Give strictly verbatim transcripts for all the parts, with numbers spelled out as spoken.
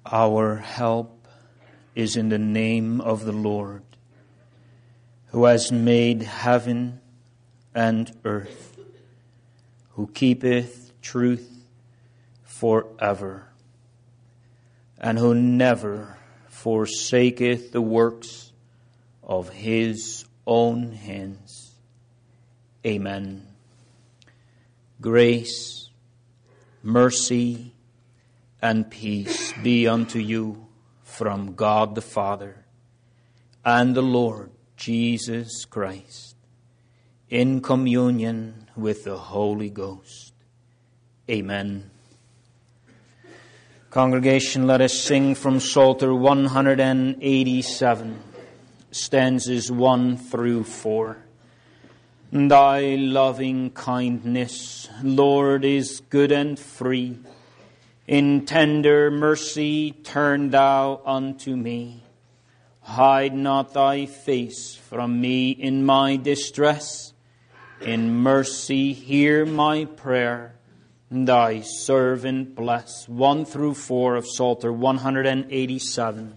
Our help is in the name of the Lord, who has made heaven and earth, who keepeth truth forever, and who never forsaketh the works of his own hands. Amen. Grace, mercy, and peace be unto you from God the Father and the Lord Jesus Christ, in communion with the Holy Ghost. Amen. Congregation, let us sing from Psalter one eighty-seven, stanzas one through four. Thy loving kindness, Lord, is good and free. In tender mercy turn thou unto me. Hide not thy face from me in my distress. In mercy hear my prayer. Thy servant bless. One through four of Psalter one eighty-seven.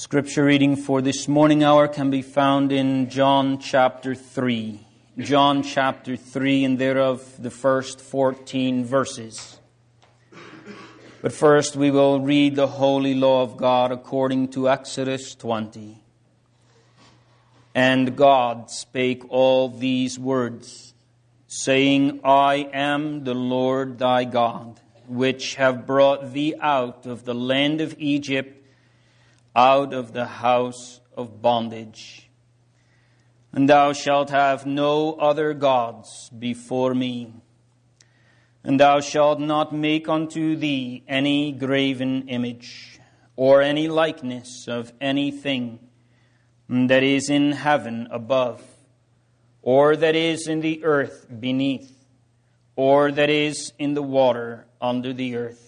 Scripture reading for this morning hour can be found in John chapter three. John chapter three, and thereof the first fourteen verses. But first we will read the holy law of God according to Exodus twenty. And God spake all these words, saying, I am the Lord thy God, which have brought thee out of the land of Egypt, out of the house of bondage. And thou shalt have no other gods before me. And thou shalt not make unto thee any graven image, or any likeness of anything that is in heaven above, or that is in the earth beneath, or that is in the water under the earth.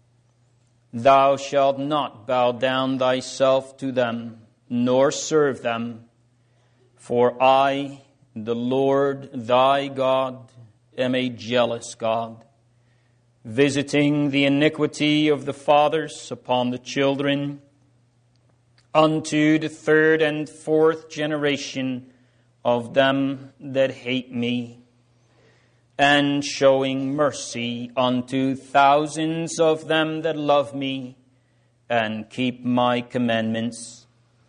Thou shalt not bow down thyself to them, nor serve them. For I, the Lord thy God, am a jealous God, visiting the iniquity of the fathers upon the children, unto the third and fourth generation of them that hate me, and showing mercy unto thousands of them that love me, and keep my commandments.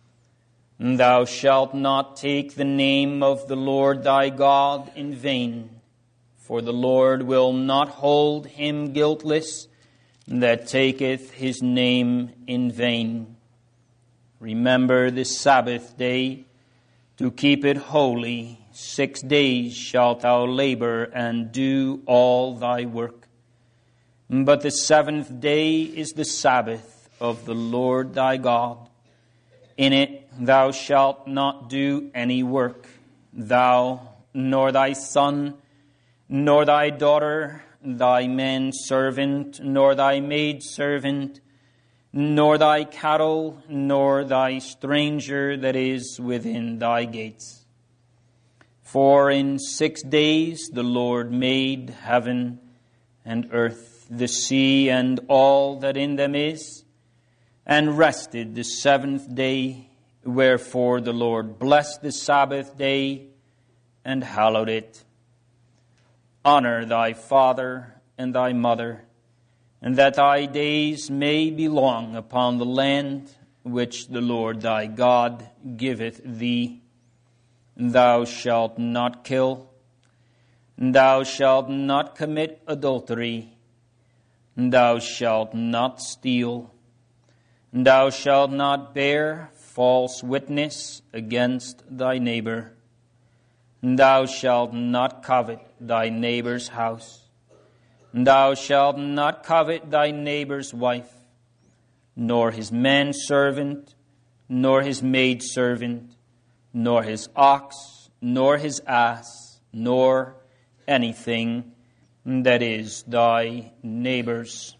Thou shalt not take the name of the Lord thy God in vain, for the Lord will not hold him guiltless that taketh his name in vain. Remember the Sabbath day, to keep it holy. Six days shalt thou labor and do all thy work. But the seventh day is the Sabbath of the Lord thy God. In it thou shalt not do any work, thou, nor thy son, nor thy daughter, thy manservant, nor thy maidservant, nor thy cattle, nor thy stranger that is within thy gates. For in six days the Lord made heaven and earth, the sea and all that in them is, and rested the seventh day. Wherefore the Lord blessed the Sabbath day and hallowed it. Honor thy father and thy mother, and that thy days may be long upon the land which the Lord thy God giveth thee. Thou shalt not kill. Thou shalt not commit adultery. Thou shalt not steal. Thou shalt not bear false witness against thy neighbor. Thou shalt not covet thy neighbor's house. Thou shalt not covet thy neighbor's wife, nor his manservant, nor his maidservant, nor his ox, nor his ass, nor anything that is thy neighbor's.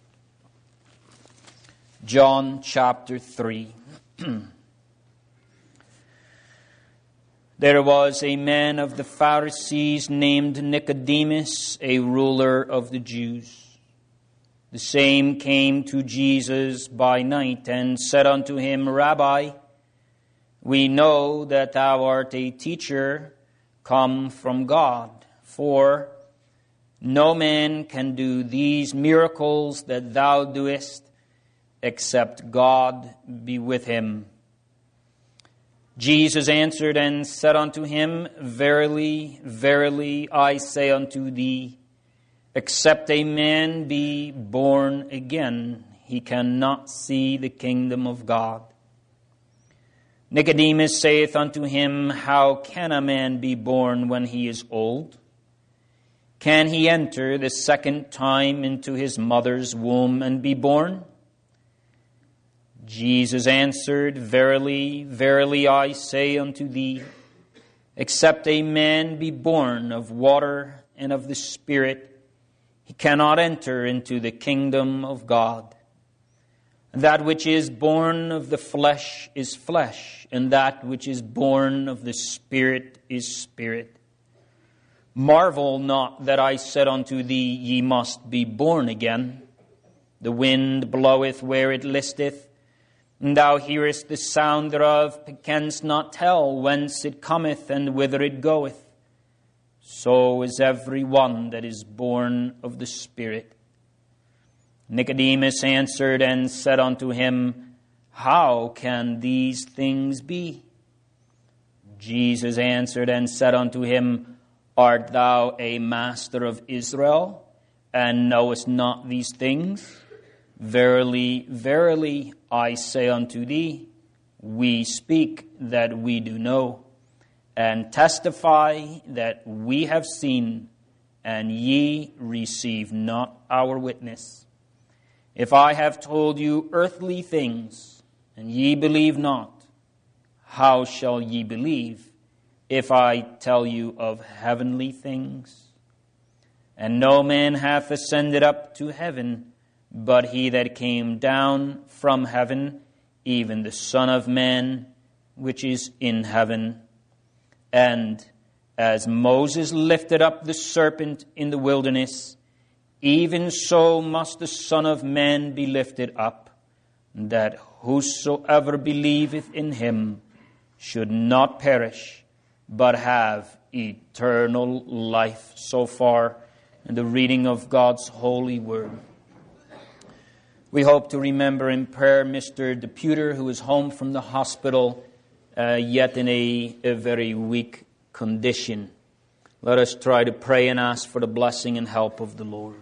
John chapter three. There was a man of the Pharisees named Nicodemus, a ruler of the Jews. The same came to Jesus by night and said unto him, Rabbi, we know that thou art a teacher come from God, for no man can do these miracles that thou doest, except God be with him. Jesus answered and said unto him, Verily, verily, I say unto thee, except a man be born again, he cannot see the kingdom of God. Nicodemus saith unto him, How can a man be born when he is old? Can he enter the second time into his mother's womb and be born? Jesus answered, Verily, verily, I say unto thee, except a man be born of water and of the Spirit, he cannot enter into the kingdom of God. That which is born of the flesh is flesh, and that which is born of the Spirit is spirit. Marvel not that I said unto thee, Ye must be born again. The wind bloweth where it listeth, Thou hearest the sound thereof, but canst not tell whence it cometh and whither it goeth. So is every one that is born of the Spirit. Nicodemus answered and said unto him, How can these things be? Jesus answered and said unto him, Art thou a master of Israel, and knowest not these things? Verily, verily, I say unto thee, we speak that we do know, and testify that we have seen, and ye receive not our witness. If I have told you earthly things, and ye believe not, how shall ye believe if I tell you of heavenly things? And no man hath ascended up to heaven, but he that came down from heaven, even the Son of Man, which is in heaven. And as Moses lifted up the serpent in the wilderness, even so must the Son of Man be lifted up, that whosoever believeth in him should not perish, but have eternal life. So far in the reading of God's holy word. We hope to remember in prayer Mister Deputer, who is home from the hospital, uh, yet in a, a very weak condition. Let us try to pray and ask for the blessing and help of the Lord.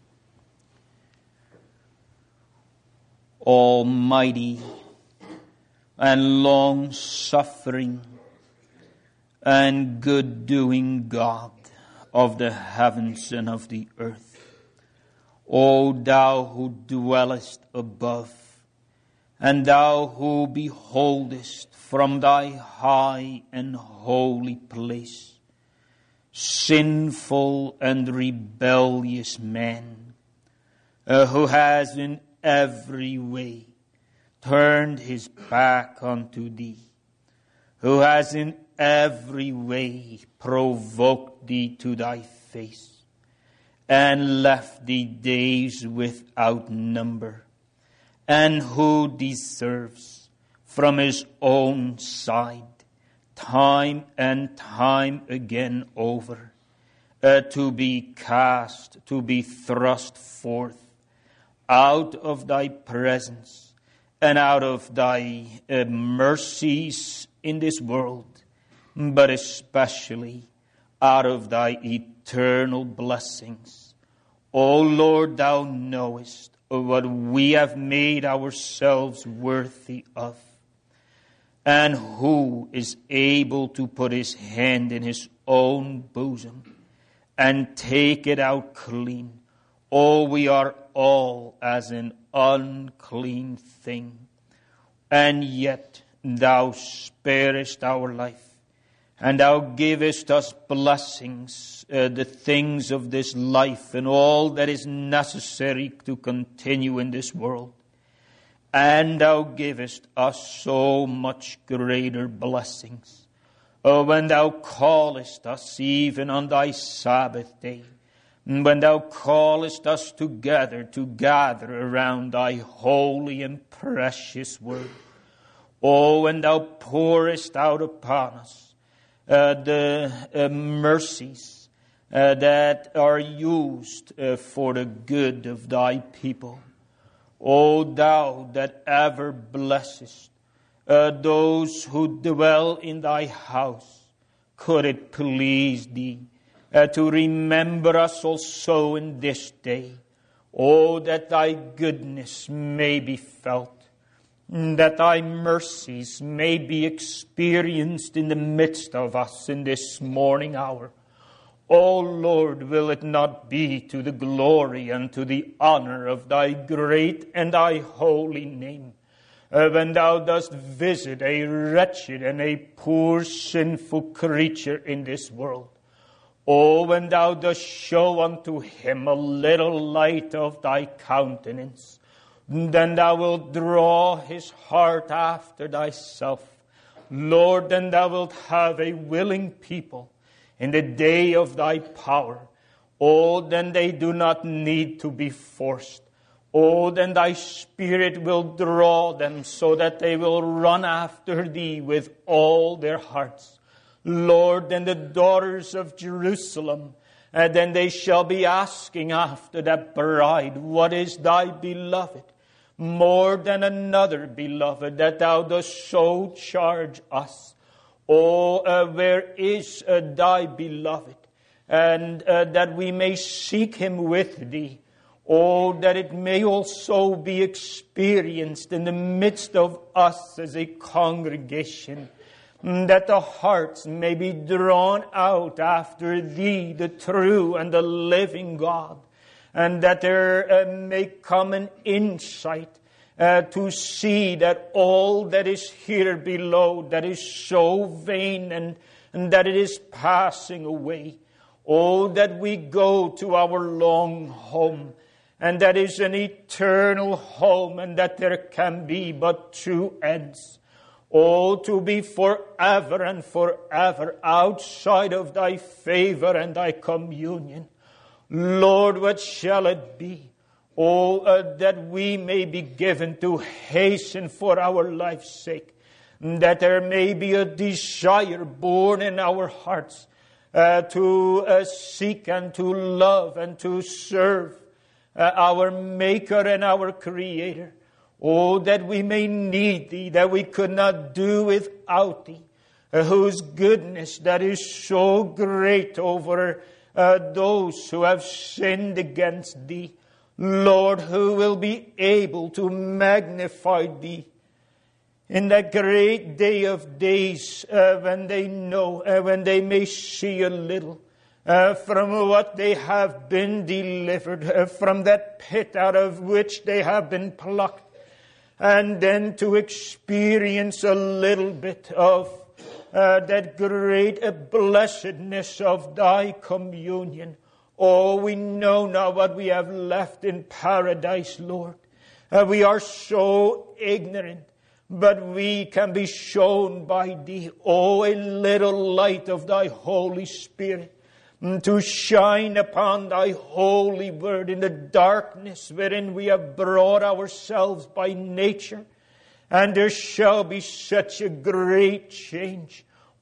Almighty and long-suffering and good-doing God of the heavens and of the earth, O thou who dwellest above, and thou who beholdest from thy high and holy place sinful and rebellious man, uh, who has in every way turned his back unto thee, who has in every way provoked thee to thy face, and left thee days without number, and who deserves from his own side, time and time again over, uh, to be cast, to be thrust forth out of thy presence and out of thy uh, mercies in this world, but especially out of thy eternal blessings. O Lord, thou knowest what we have made ourselves worthy of. And who is able to put his hand in his own bosom and take it out clean? Oh, we are all as an unclean thing. And yet thou sparest our life, and thou givest us blessings, uh, the things of this life and all that is necessary to continue in this world. And thou givest us so much greater blessings. Oh, when thou callest us even on thy Sabbath day, when thou callest us together to gather around thy holy and precious word. Oh, when thou pourest out upon us uh, the uh, mercies uh, that are used uh, for the good of thy people. O thou that ever blessest uh, those who dwell in thy house, could it please thee uh, to remember us also in this day. O that thy goodness may be felt, that thy mercies may be experienced in the midst of us in this morning hour. O Lord, will it not be to the glory and to the honor of thy great and thy holy name, uh, when thou dost visit a wretched and a poor sinful creature in this world? O when thou dost show unto him a little light of thy countenance, then thou wilt draw his heart after thyself. Lord, then thou wilt have a willing people in the day of thy power. Oh, then they do not need to be forced. Oh, then thy Spirit will draw them so that they will run after thee with all their hearts. Lord, then the daughters of Jerusalem, and then they shall be asking after that bride, what is thy beloved? More than another beloved that thou dost so charge us. Oh, uh, where is uh, thy beloved? And uh, that we may seek him with thee. Oh, that it may also be experienced in the midst of us as a congregation, that the hearts may be drawn out after thee, the true and the living God, and that there uh, may come an insight uh, to see that all that is here below, that is so vain and, and that it is passing away. Oh, that we go to our long home, and that is an eternal home, and that there can be but two ends. Oh, to be forever and forever outside of thy favor and thy communion. Lord, what shall it be? Oh, uh, that we may be given to hasten for our life's sake, that there may be a desire born in our hearts uh, to uh, seek and to love and to serve Uh, our Maker and our Creator. Oh, that we may need thee, that we could not do without thee, uh, whose goodness that is so great over uh, those who have sinned against thee. Lord, who will be able to magnify thee in that great day of days uh, when they know, uh, when they may see a little Uh, from what they have been delivered, uh, from that pit out of which they have been plucked, and then to experience a little bit of uh, that great uh, blessedness of thy communion. Oh, we know now what we have left in paradise, Lord. Uh, we are so ignorant, but we can be shown by thee, oh, a little light of thy Holy Spirit, to shine upon thy holy word in the darkness wherein we have brought ourselves by nature. And there shall be such a great change.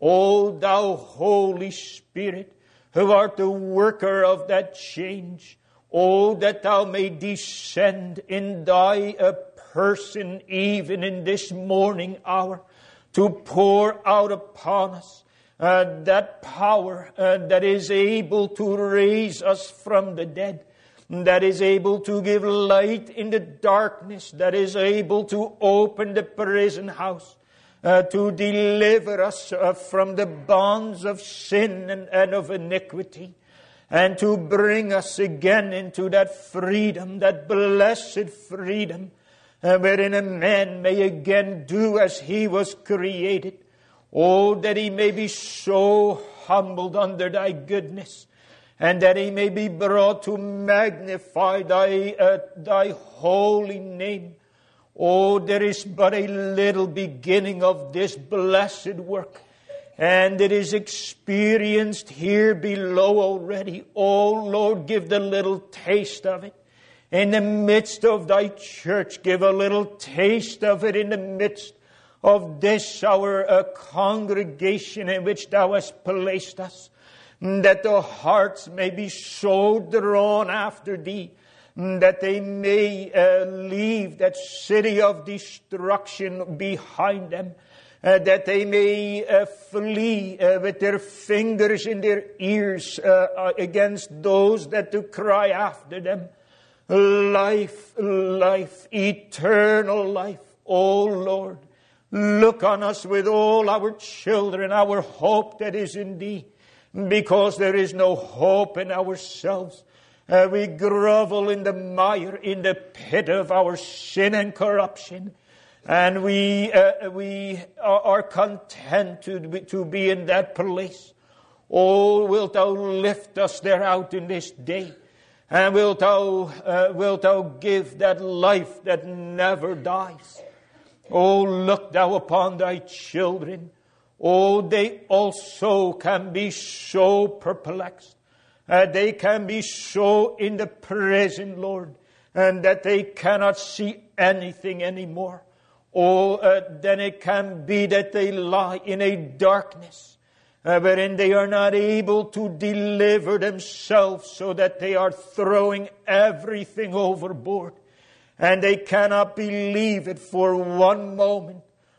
O thou Holy Spirit, who art the worker of that change. Oh, that thou may descend in thy uh, person even in this morning hour to pour out upon us Uh, that power uh, that is able to raise us from the dead, that is able to give light in the darkness, that is able to open the prison house, uh, to deliver us uh, from the bonds of sin and, and of iniquity, and to bring us again into that freedom, that blessed freedom, uh, wherein a man may again do as he was created. Oh, that he may be so humbled under thy goodness, and that he may be brought to magnify thy, uh, thy holy name. Oh, there is but a little beginning of this blessed work, and it is experienced here below already. Oh, Lord, give the little taste of it in the midst of thy church. Give a little taste of it in the midst of this our uh, congregation in which thou hast placed us, that the hearts may be so drawn after thee, that they may uh, leave that city of destruction behind them, uh, that they may uh, flee uh, with their fingers in their ears uh, uh, against those that do cry after them. Life, life, eternal life, O Lord. Look on us with all our children, our hope that is in thee, because there is no hope in ourselves. Uh, we grovel in the mire, in the pit of our sin and corruption, and we uh, we are content to be, to be in that place. Oh, wilt thou lift us there out in this day, and wilt thou uh, wilt thou give that life that never dies. Oh, look thou upon thy children. Oh, they also can be so perplexed. Uh, they can be so in the prison, Lord, and that they cannot see anything anymore. Oh, uh, then it can be that they lie in a darkness uh, wherein they are not able to deliver themselves, so that they are throwing everything overboard. And they cannot believe it for one moment.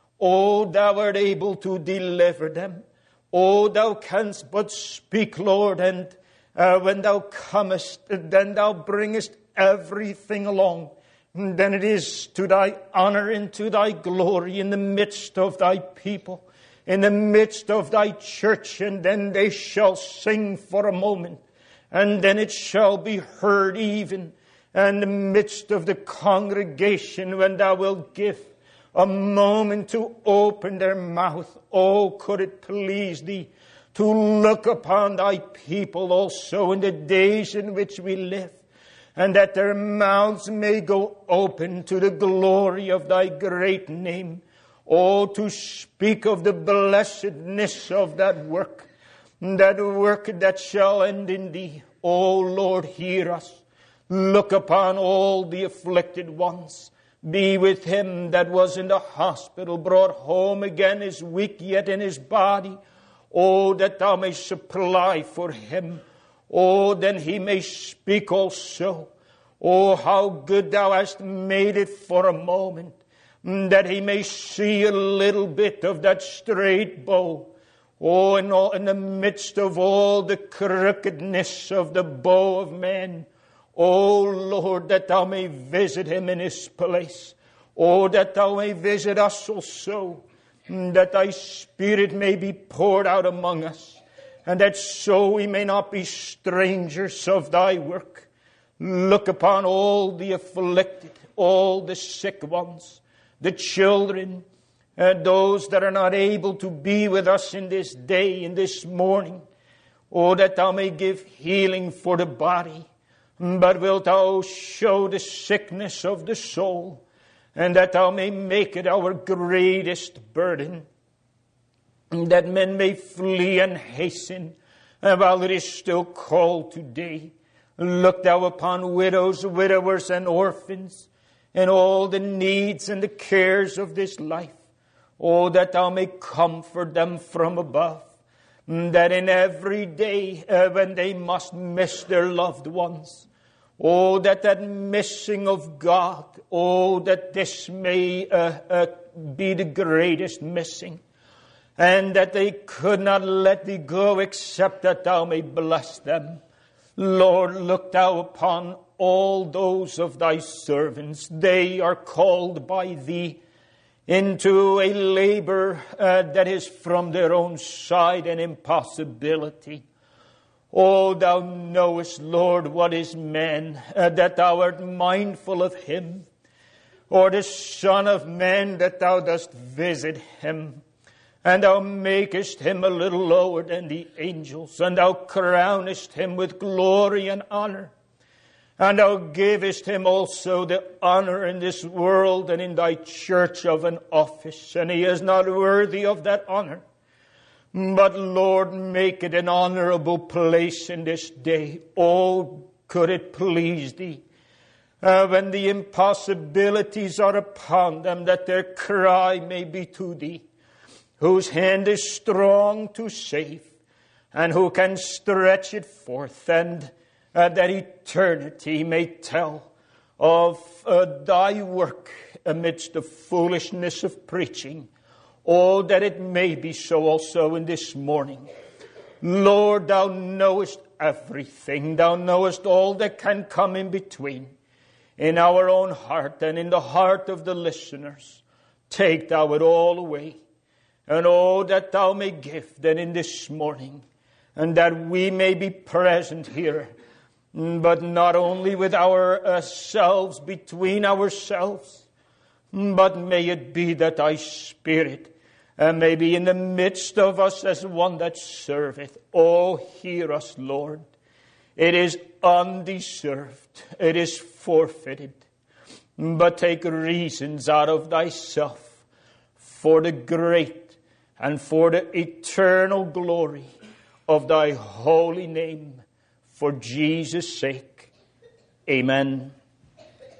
Oh, thou art able to deliver them. Oh, thou canst but speak, Lord, and uh, when thou comest, then thou bringest everything along. Then it is to thy honor and to thy glory in the midst of thy people, in the midst of thy church, and then they shall sing for a moment, and then it shall be heard even in the midst of the congregation, when thou wilt give a moment to open their mouth. Oh, could it please thee to look upon thy people also in the days in which we live, and that their mouths may go open to the glory of thy great name. Oh, to speak of the blessedness of that work, that work that shall end in thee. Oh, Lord, hear us. Look upon all the afflicted ones. Be with him that was in the hospital, brought home again, is weak yet in his body. Oh, that thou may supply for him. Oh, then he may speak also. Oh, how good thou hast made it for a moment, that he may see a little bit of that straight bow. Oh, in, all, in the midst of all the crookedness of the bow of man. Oh, Lord, that thou may visit him in his place. Oh, that thou may visit us also, that thy Spirit may be poured out among us, and that so we may not be strangers of thy work. Look upon all the afflicted, all the sick ones, the children, and those that are not able to be with us in this day, in this morning. Oh, that thou may give healing for the body, but wilt thou show the sickness of the soul, and that thou may make it our greatest burden, that men may flee and hasten while it is still called today. Look thou upon widows, widowers, and orphans, and all the needs and the cares of this life. Oh, that thou may comfort them from above, that in every day uh, when they must miss their loved ones, oh, that that missing of God, oh, that this may uh, uh, be the greatest missing, and that they could not let thee go except that thou may bless them. Lord, look thou upon all those of thy servants. They are called by thee into a labor uh, that is from their own side an impossibility. Oh, thou knowest, Lord, what is man, uh, that thou art mindful of him, or the Son of Man, that thou dost visit him, and thou makest him a little lower than the angels, and thou crownest him with glory and honor. And thou givest him also the honor in this world and in thy church of an office. And he is not worthy of that honor. But Lord, make it an honorable place in this day. Oh, could it please thee, uh, when the impossibilities are upon them, that their cry may be to thee, whose hand is strong to save, and who can stretch it forth, and Uh, that eternity may tell of uh, thy work amidst the foolishness of preaching. Oh, that it may be so also in this morning. Lord, thou knowest everything. Thou knowest all that can come in between, in our own heart and in the heart of the listeners. Take thou it all away. And oh, that thou may give then in this morning, and that we may be present here, but not only with ourselves, between ourselves, but may it be that thy Spirit uh, may be in the midst of us as one that serveth. Oh, hear us, Lord. It is undeserved. It is forfeited. But take reasons out of thyself for the great and for the eternal glory of thy holy name. For Jesus' sake, amen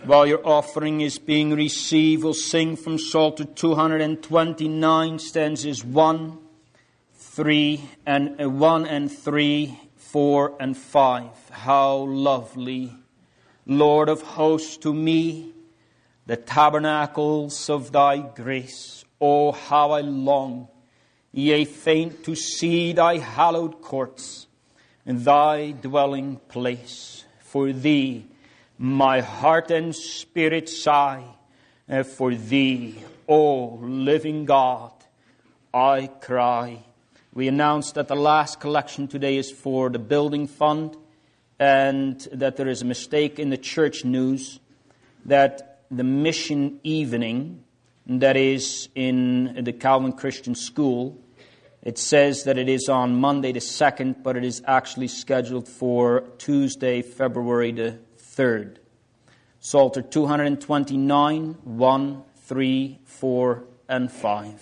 While your offering is being received, we'll sing from Psalter two twenty-nine, stanzas one, three, and uh, one and three, four and five. How lovely, Lord of hosts, to me, the tabernacles of thy grace. Oh, how I long, yea, faint to see thy hallowed courts, and thy dwelling place. For thee, my heart and spirit sigh, and for thee, O living God, I cry. We announced that the last collection today is for the building fund, and that there is a mistake in the church news, that the mission evening, that is in the Calvin Christian School, it says that it is on Monday the second, but it is actually scheduled for Tuesday, February the third. Psalter two twenty-nine, one, three, four, and five.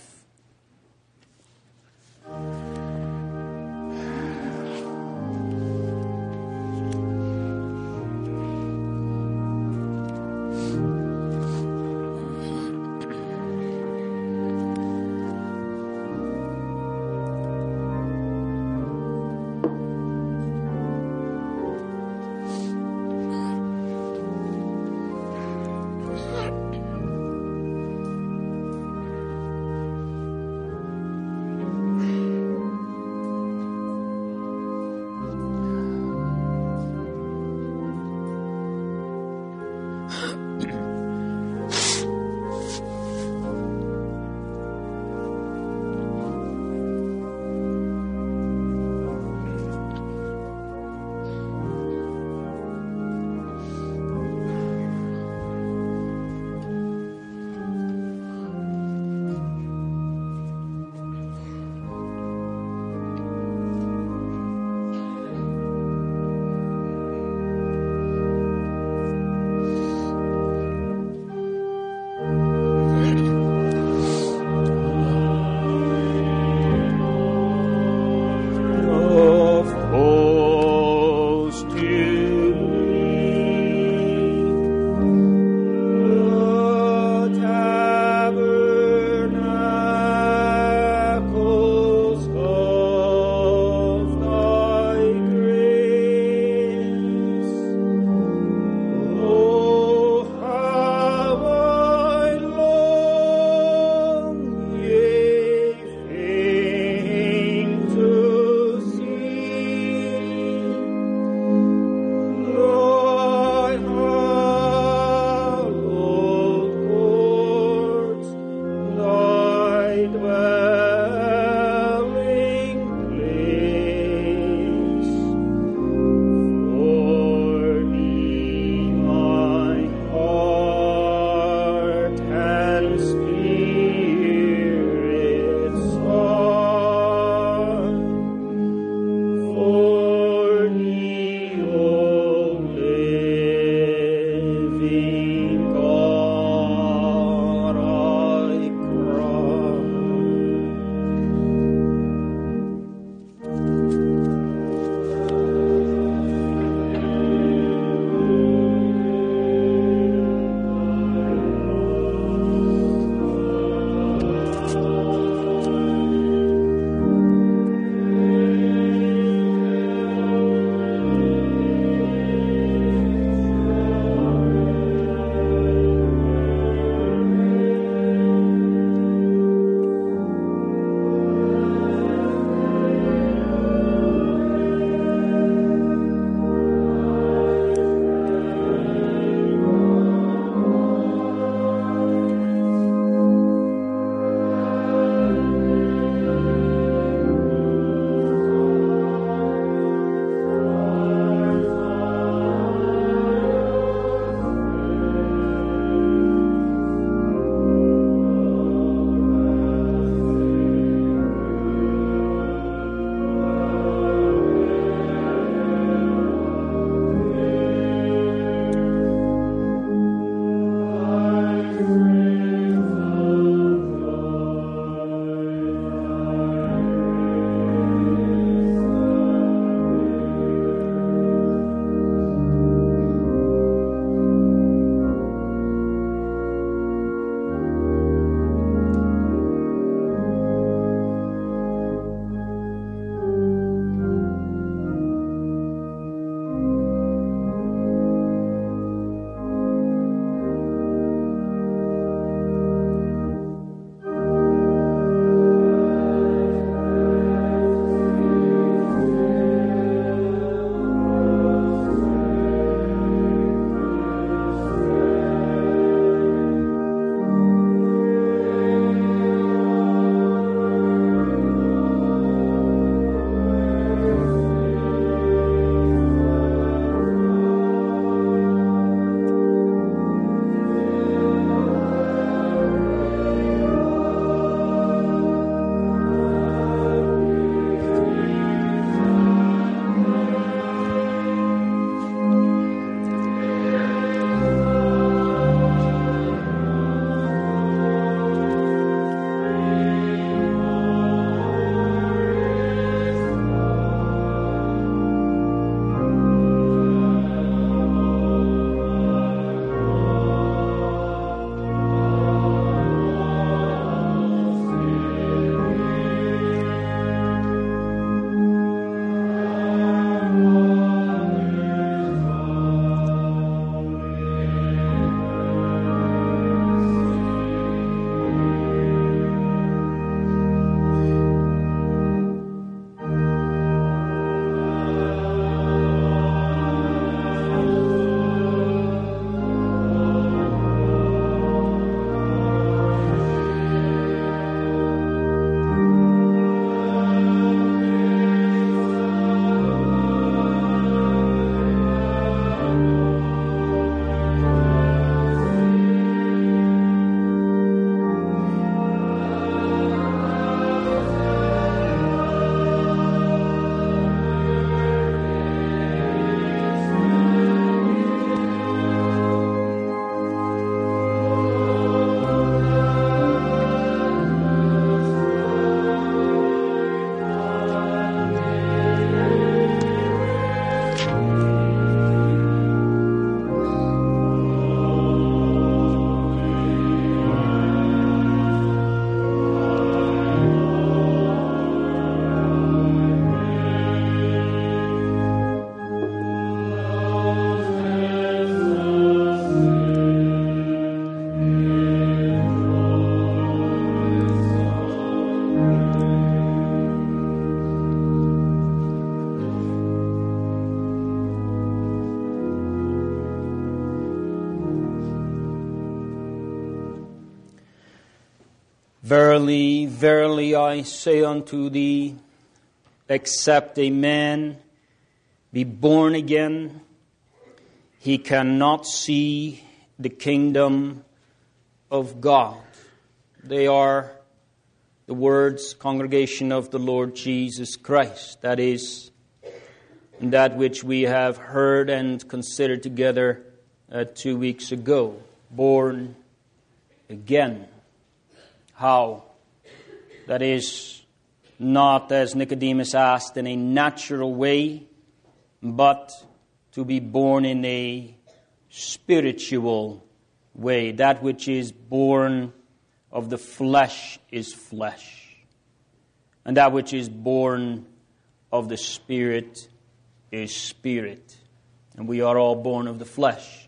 Verily, verily, I say unto thee, except a man be born again, he cannot see the kingdom of God. They are the words, congregation of the Lord Jesus Christ. That is that which we have heard and considered together uh, two weeks ago. Born again. How? That is not, as Nicodemus asked, in a natural way, but to be born in a spiritual way. That which is born of the flesh is flesh, and that which is born of the Spirit is spirit. And we are all born of the flesh.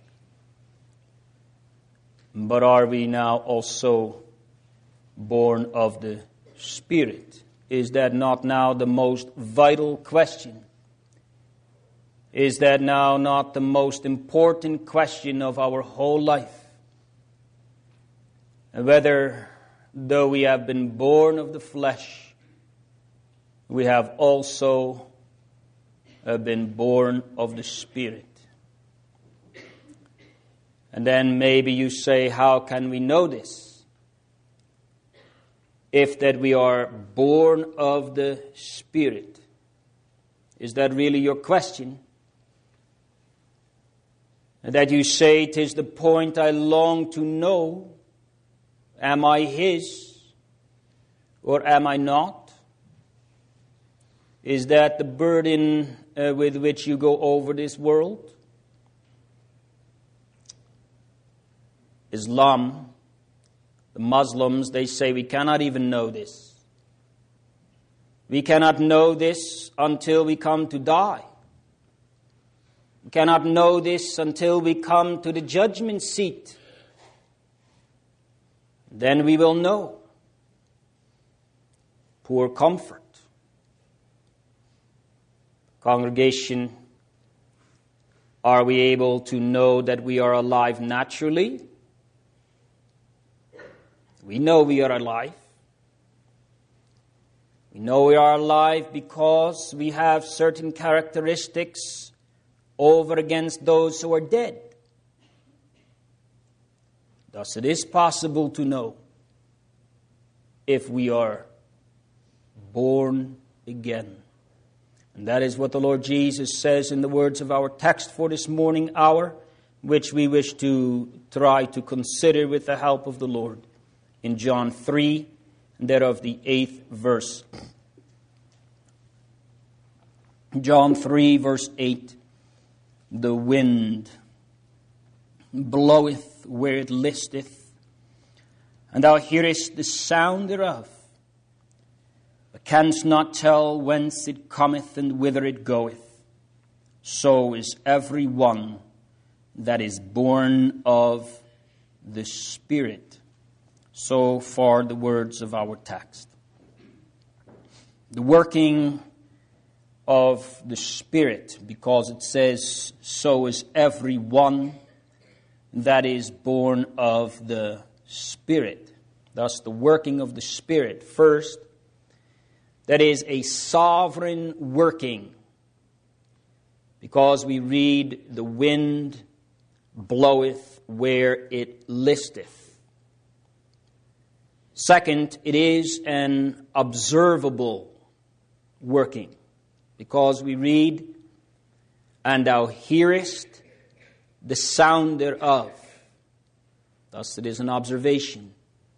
But are we now also born of the Spirit? Is that not now the most vital question? Is that now not the most important question of our whole life? Whether, though we have been born of the flesh, we have also been born of the Spirit. And then maybe you say, how can we know this? If that we are born of the Spirit. Is that really your question? And that you say, 'tis the point I long to know. Am I His or am I not? Is that the burden uh, with which you go over this world? Islam, the Muslims, they say we cannot even know this. We cannot know this until we come to die. We cannot know this until we come to the judgment seat. Then we will know. Poor comfort. Congregation, are we able to know that we are alive naturally? We know we are alive. We know we are alive because we have certain characteristics over against those who are dead. Thus it is possible to know if we are born again. And that is what the Lord Jesus says in the words of our text for this morning hour, which we wish to try to consider with the help of the Lord. In John three, and thereof the eighth verse. John three, verse eight. The wind bloweth where it listeth, and thou hearest the sound thereof, but canst not tell whence it cometh and whither it goeth. So is every one that is born of the Spirit. So far the words of our text. The working of the Spirit, because it says, so is every one that is born of the Spirit. Thus the working of the Spirit. First, that is a sovereign working, because we read, the wind bloweth where it listeth. Second, it is an observable working, because we read, and thou hearest the sound thereof. Thus it is an observation.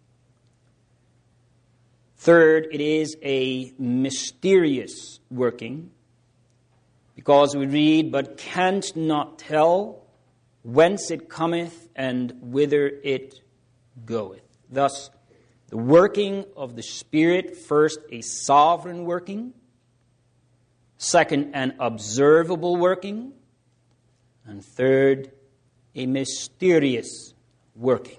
Third, it is a mysterious working, because we read, but canst not tell whence it cometh and whither it goeth. Thus, the working of the Spirit, first, a sovereign working. Second, an observable working. And third, a mysterious working.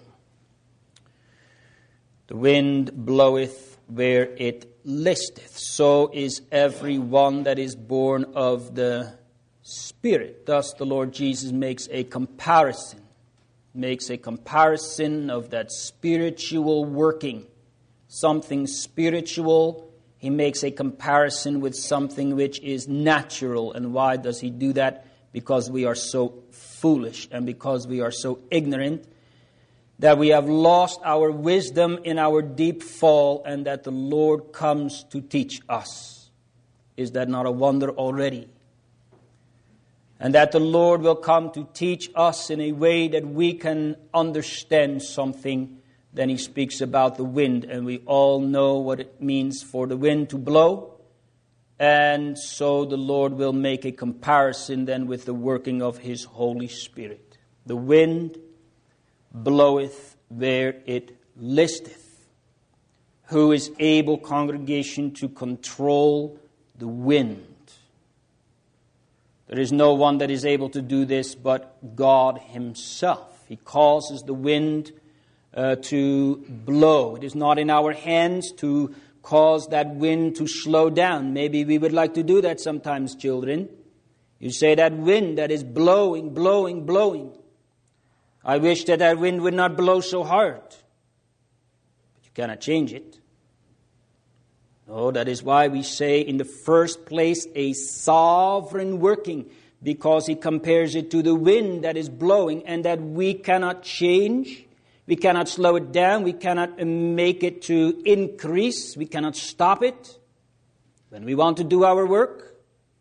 The wind bloweth where it listeth. So is every one that is born of the Spirit. Thus the Lord Jesus makes a comparison. Makes a comparison of that spiritual working something spiritual, he makes a comparison with something which is natural. And why does he do that? Because we are so foolish and because we are so ignorant that we have lost our wisdom in our deep fall, and that the Lord comes to teach us. Is that not a wonder already? And that the Lord will come to teach us in a way that we can understand something. Then he speaks about the wind, and we all know what it means for the wind to blow. And so the Lord will make a comparison then with the working of his Holy Spirit. The wind bloweth where it listeth. Who is able, congregation, to control the wind? There is no one that is able to do this but God himself. He causes the wind uh, to blow. It is not in our hands to cause that wind to slow down. Maybe we would like to do that sometimes, children. You say that wind that is blowing, blowing, blowing. I wish that that wind would not blow so hard. But you cannot change it. No, that is why we say in the first place a sovereign working, because he compares it to the wind that is blowing and that we cannot change. We cannot slow it down. We cannot make it to increase. We cannot stop it when we want to do our work.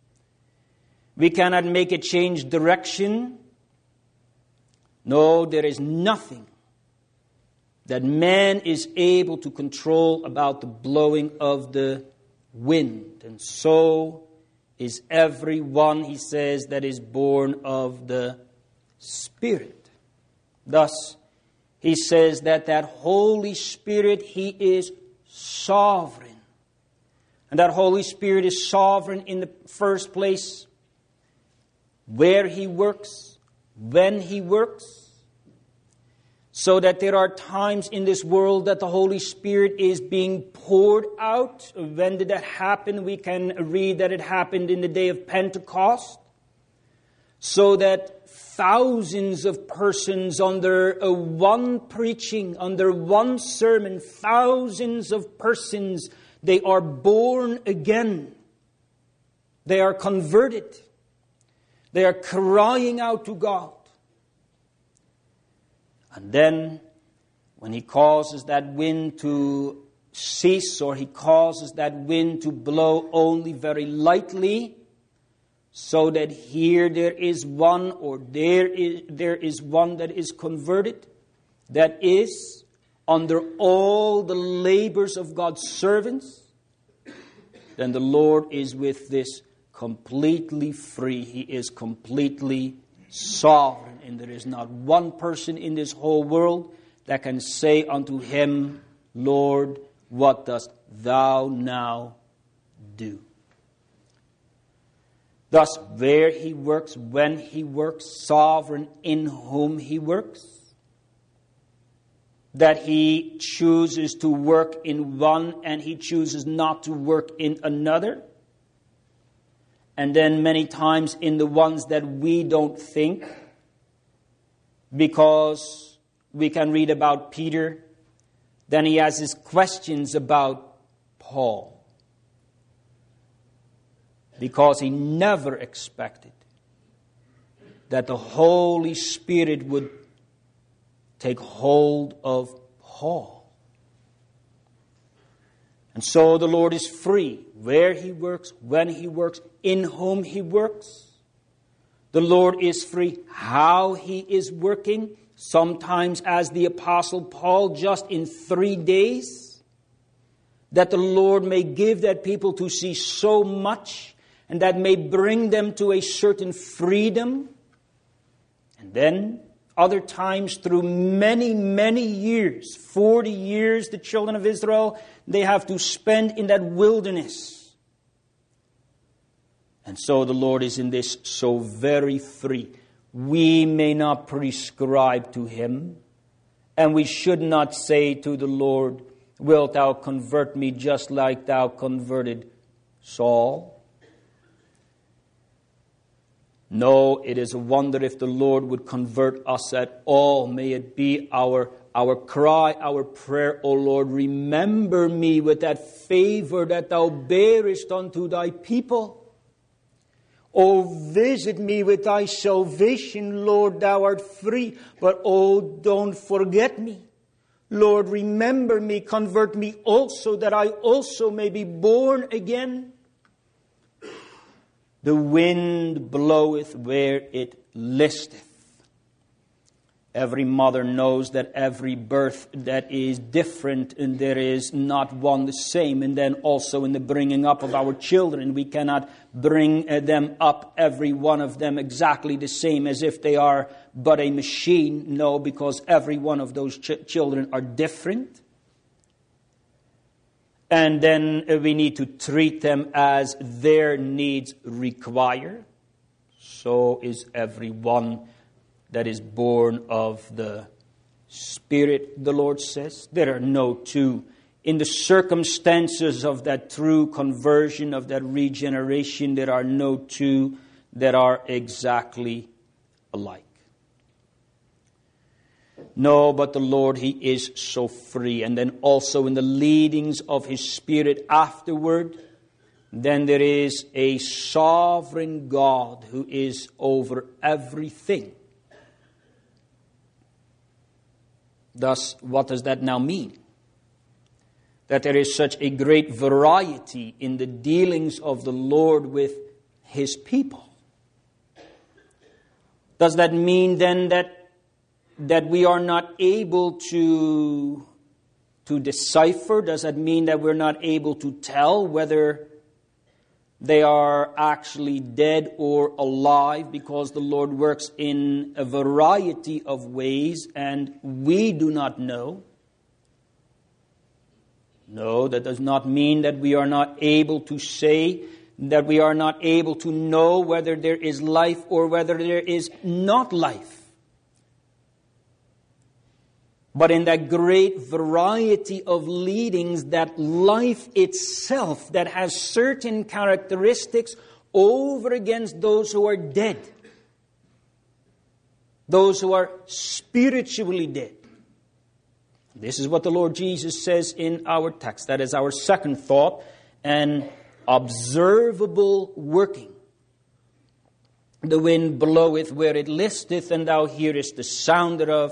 We cannot make it change direction. No, there is nothing that man is able to control about the blowing of the wind. And so is everyone, he says, that is born of the Spirit. Thus, he says that that Holy Spirit, he is sovereign. And that Holy Spirit is sovereign in the first place, where he works, when he works. So that there are times in this world that the Holy Spirit is being poured out. When did that happen? We can read that it happened in the day of Pentecost. So that thousands of persons under a one preaching, under one sermon, thousands of persons, they are born again. They are converted. They are crying out to God. And then, when he causes that wind to cease, or he causes that wind to blow only very lightly, so that here there is one, or there is, there is one that is converted, that is under all the labors of God's servants, then the Lord is with this completely free. He is completely sovereign. And there is not one person in this whole world that can say unto him, Lord, what dost thou now do? Thus, where he works, when he works, sovereign in whom he works, that he chooses to work in one and he chooses not to work in another. And then many times in the ones that we don't think, because we can read about Peter, then he has his questions about Paul. Because he never expected that the Holy Spirit would take hold of Paul. And so the Lord is free where he works, when he works, in whom he works. The Lord is free how he is working. Sometimes, as the Apostle Paul, just in three days. That the Lord may give that people to see so much, and that may bring them to a certain freedom. And then, other times, through many, many years, forty years, the children of Israel, they have to spend in that wilderness. And so the Lord is in this so very free. We may not prescribe to him, and we should not say to the Lord, wilt thou convert me just like thou converted Saul? No, it is a wonder if the Lord would convert us at all. May it be our, our cry, our prayer, O Lord, remember me with that favor that thou bearest unto thy people. O visit me with thy salvation, Lord, thou art free, but oh, don't forget me. Lord, remember me, convert me also, that I also may be born again. The wind bloweth where it listeth. Every mother knows that every birth that is different, and there is not one the same. And then also in the bringing up of our children, we cannot bring them up, every one of them, exactly the same as if they are but a machine. No, because every one of those ch- children are different. And then we need to treat them as their needs require. So is every one that is born of the Spirit, the Lord says. There are no two. In the circumstances of that true conversion, of that regeneration, there are no two that are exactly alike. No, but the Lord, He is so free. And then also in the leadings of His Spirit afterward, then there is a sovereign God who is over everything. Thus, what does that now mean? That there is such a great variety in the dealings of the Lord with His people. Does that mean then that, that we are not able to, to decipher? Does that mean that we're not able to tell whether they are actually dead or alive, because the Lord works in a variety of ways and we do not know? No, that does not mean that we are not able to say, that we are not able to know whether there is life or whether there is not life. But in that great variety of leadings, that life itself that has certain characteristics over against those who are dead. Those who are spiritually dead. This is what the Lord Jesus says in our text. That is our second thought, an observable working. The wind bloweth where it listeth, and thou hearest the sound thereof.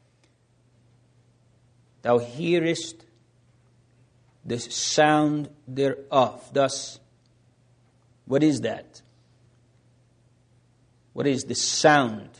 Thou hearest the sound thereof. Thus, what is that? What is the sound?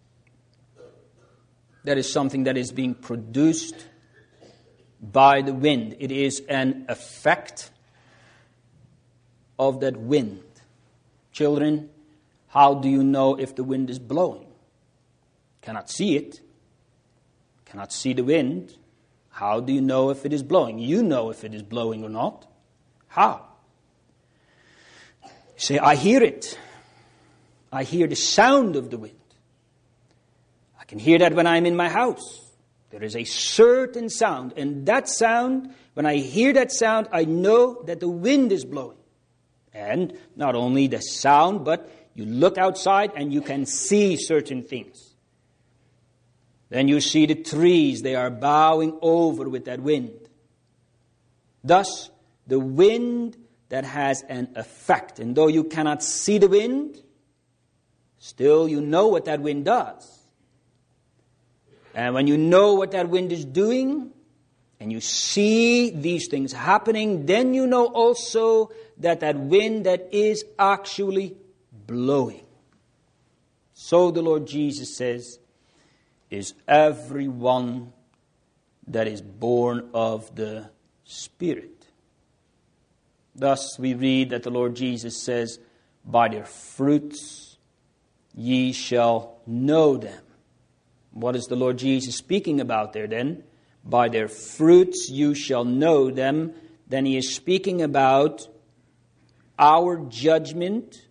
That is something that is being produced by the wind. It is an effect of that wind. Children, how do you know if the wind is blowing? Cannot see it. Cannot see the wind. How do you know if it is blowing? You know if it is blowing or not. How? You say, I hear it. I hear the sound of the wind. I can hear that when I'm in my house. There is a certain sound. And that sound, when I hear that sound, I know that the wind is blowing. And not only the sound, but you look outside and you can see certain things. Then you see the trees, they are bowing over with that wind. Thus, the wind that has an effect. And though you cannot see the wind, still you know what that wind does. And when you know what that wind is doing, and you see these things happening, then you know also that that wind that is actually blowing. So the Lord Jesus says, is everyone that is born of the Spirit. Thus we read that the Lord Jesus says, by their fruits ye shall know them. What is the Lord Jesus speaking about there then? By their fruits you shall know them. Then he is speaking about our judgment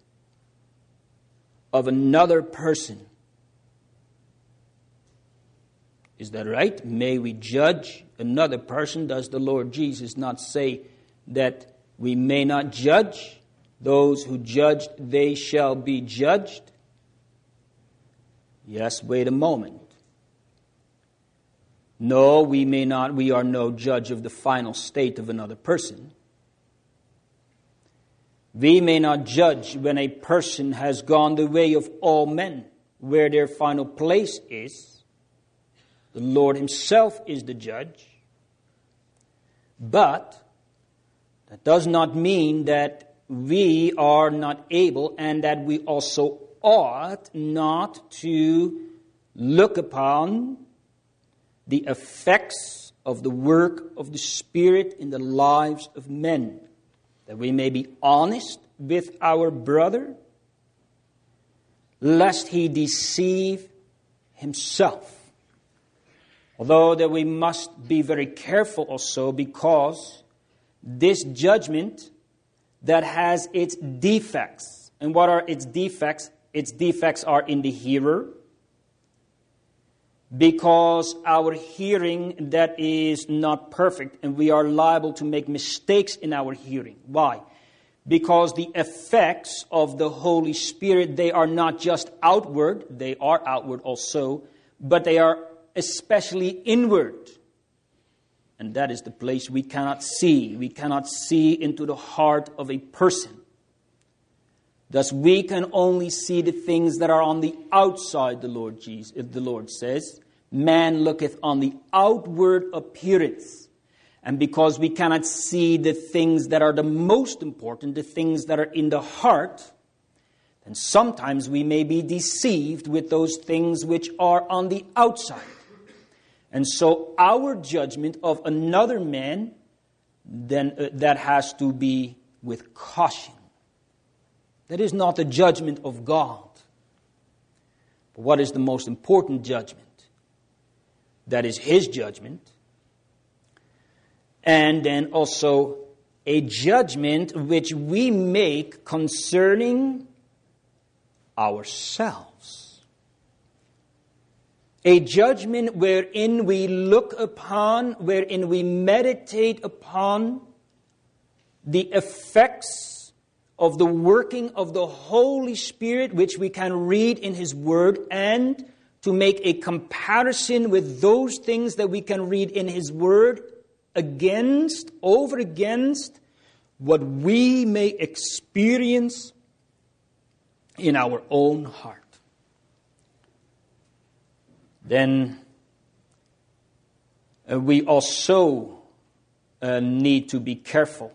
of another person. Is that right? May we judge another person? Does the Lord Jesus not say that we may not judge? Those who judged, they shall be judged. Yes, wait a moment. No, we may not, we are no judge of the final state of another person. We may not judge when a person has gone the way of all men, where their final place is. The Lord himself is the judge. But that does not mean that we are not able and that we also ought not to look upon the effects of the work of the Spirit in the lives of men, that we may be honest with our brother, lest he deceive himself. Although that we must be very careful also, because this judgment that has its defects. And what are its defects? Its defects are in the hearer, because our hearing that is not perfect, and we are liable to make mistakes in our hearing. Why? Because the effects of the Holy Spirit, they are not just outward, they are outward also, but they are especially inward. And that is the place we cannot see. We cannot see into the heart of a person. Thus we can only see the things that are on the outside, the Lord Jesus, the Lord says. Man looketh on the outward appearance. And because we cannot see the things that are the most important, the things that are in the heart, then sometimes we may be deceived with those things which are on the outside. And so our judgment of another man, then uh, that has to be with caution. That is not the judgment of God. But what is the most important judgment? That is his judgment. And then also a judgment which we make concerning ourselves. A judgment wherein we look upon, wherein we meditate upon the effects of the working of the Holy Spirit, which we can read in His Word, and to make a comparison with those things that we can read in His Word against, over against, what we may experience in our own heart. Then uh, we also uh, need to be careful,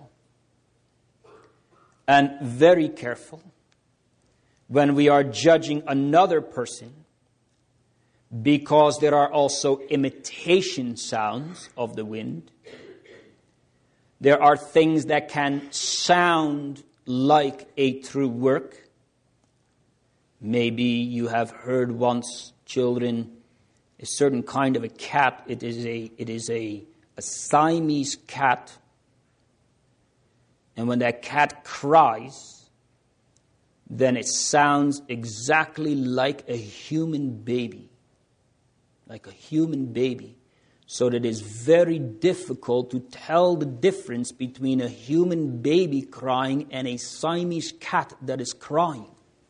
and very careful, when we are judging another person, because there are also imitation sounds of the wind. There are things that can sound like a true work. Maybe you have heard once, children, a certain kind of a cat. It is a it is a, a Siamese cat. And when that cat cries, then it sounds exactly like a human baby. Like a human baby. So that it is very difficult to tell the difference between a human baby crying and a Siamese cat that is crying.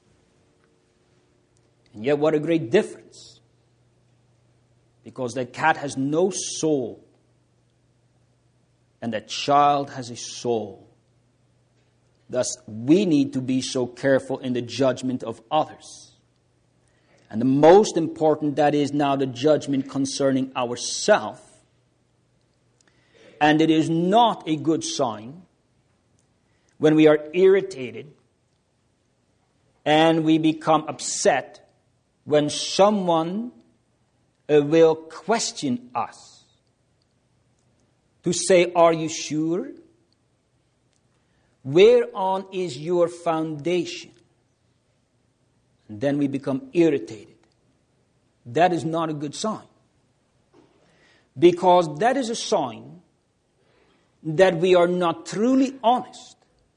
And yet what a great difference. Because that cat has no soul. And that child has a soul. Thus, we need to be so careful in the judgment of others. And the most important, that is now the judgment concerning ourselves. And it is not a good sign when we are irritated and we become upset when someone uh, will question us. To say, are you sure? Whereon is your foundation? And then we become irritated. That is not a good sign. Because that is a sign that we are not truly honest.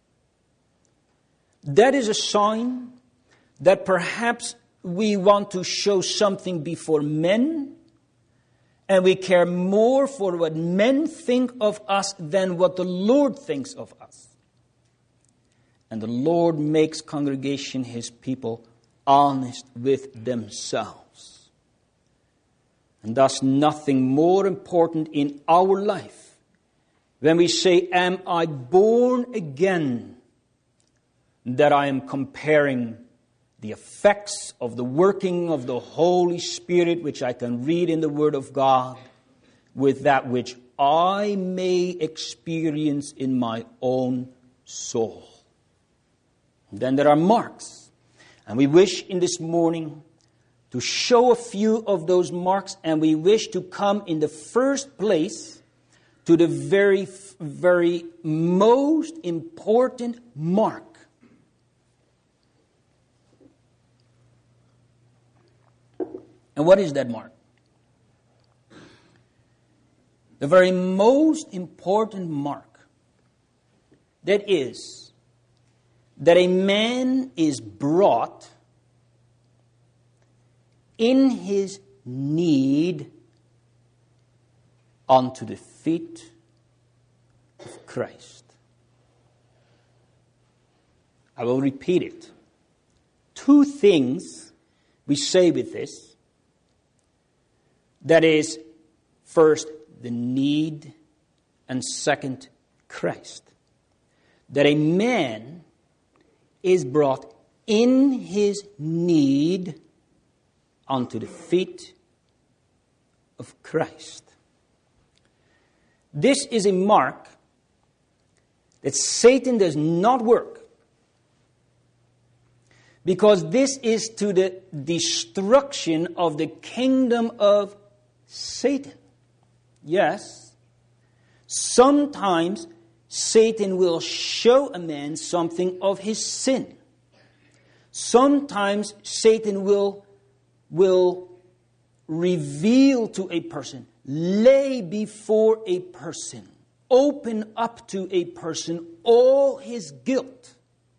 That is a sign that perhaps we want to show something before men, and we care more for what men think of us than what the Lord thinks of us. And the Lord makes congregation, His people, honest with themselves. And thus nothing more important in our life when we say, am I born again, that I am comparing the effects of the working of the Holy Spirit, which I can read in the Word of God, with that which I may experience in my own soul. And then there are marks. And we wish in this morning to show a few of those marks, and we wish to come in the first place to the very, very most important mark. And what is that mark? The very most important mark, that is, that a man is brought in his need unto the feet of Christ. I will repeat it. Two things we say with this. That is, first, the need, and second, Christ. That a man is brought in his need unto the feet of Christ. This is a mark that Satan does not work, because this is to the destruction of the kingdom of Satan. Yes, sometimes Satan will show a man something of his sin. Sometimes Satan will, will reveal to a person, lay before a person, open up to a person all his guilt.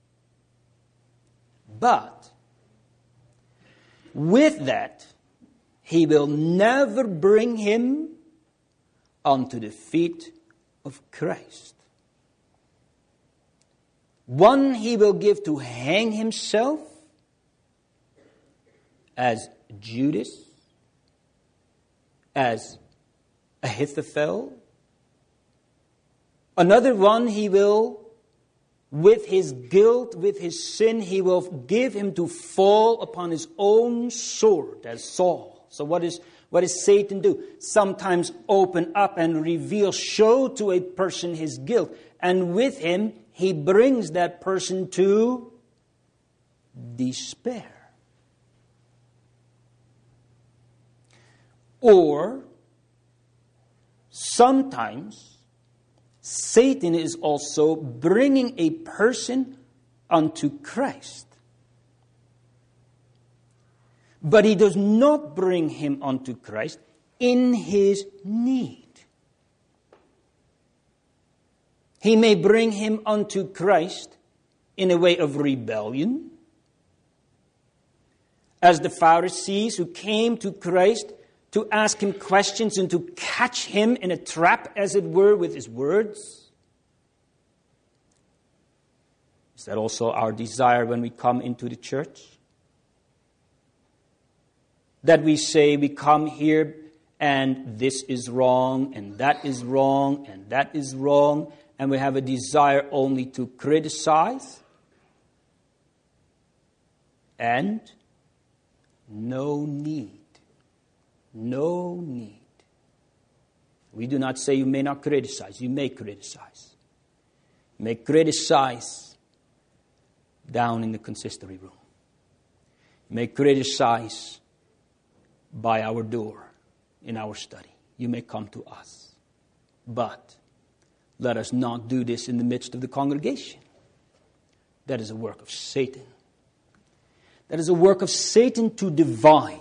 But with that, he will never bring him unto the feet of Christ. One he will give to hang himself, as Judas, as Ahithophel. Another one he will, with his guilt, with his sin, he will give him to fall upon his own sword, as Saul. So what is what does Satan do? Sometimes open up and reveal, show to a person his guilt. And with him, he brings that person to despair. Or sometimes Satan is also bringing a person unto Christ. But he does not bring him unto Christ in his need. He may bring him unto Christ in a way of rebellion, as the Pharisees who came to Christ to ask him questions and to catch him in a trap, as it were, with his words. Is that also our desire when we come into the church? That we say we come here and this is wrong and that is wrong and that is wrong, and we have a desire only to criticize and no need. No need. We do not say you may not criticize. You may criticize. You may criticize down in the consistory room. You may criticize by our door in our study. You may come to us. But let us not do this in the midst of the congregation. That is a work of Satan. That is a work of Satan to divide.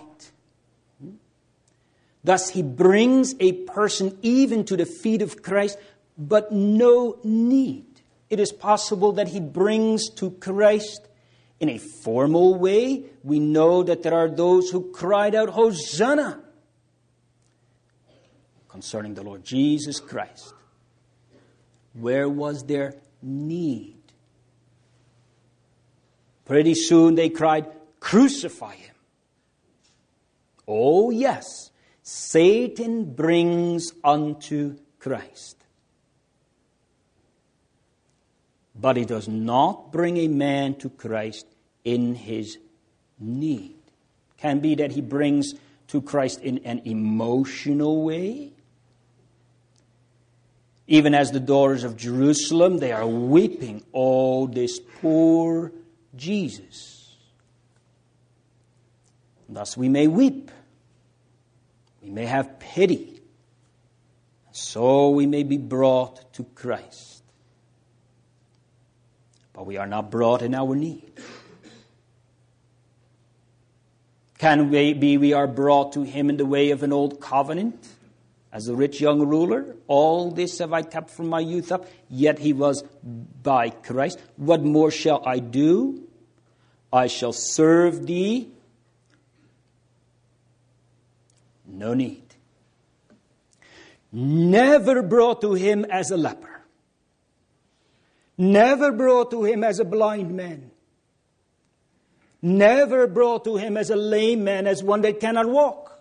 Thus he brings a person even to the feet of Christ, but no need. It is possible that he brings to Christ in a formal way. We know that there are those who cried out, Hosanna, concerning the Lord Jesus Christ. Where was their need? Pretty soon they cried, crucify him. Oh yes, Satan brings unto Christ. But he does not bring a man to Christ in his need. Can be that he brings to Christ in an emotional way. Even as the daughters of Jerusalem, they are weeping, oh, this poor Jesus. Thus we may weep. We may have pity. So we may be brought to Christ. But we are not brought in our need. Can we be we are brought to him in the way of an old covenant? As the rich young ruler, all this have I kept from my youth up, yet he was by Christ. What more shall I do? I shall serve thee. No need. Never brought to him as a leper. Never brought to him as a blind man. Never brought to him as a lame man, as one that cannot walk.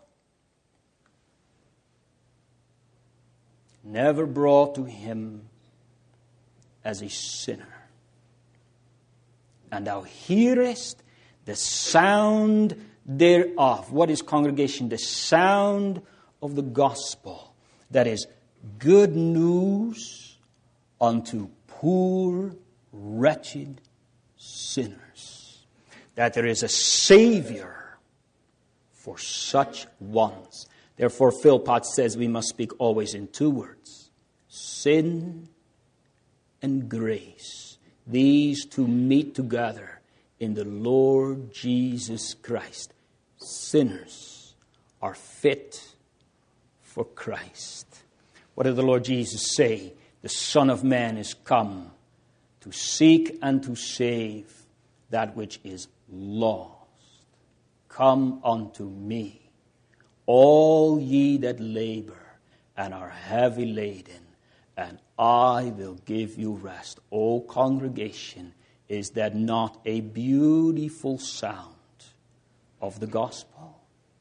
Never brought to him as a sinner. And thou hearest the sound thereof. What is, congregation? The sound of the gospel. That is good news unto poor, wretched sinners. That there is a Savior for such ones. Therefore, Philpott says we must speak always in two words. Sin and grace. These two meet together in the Lord Jesus Christ. Sinners are fit for Christ. What did the Lord Jesus say? The Son of Man is come to seek and to save that which is lost. Come unto me, all ye that labor and are heavy laden, and I will give you rest. O congregation, is that not a beautiful sound of the gospel?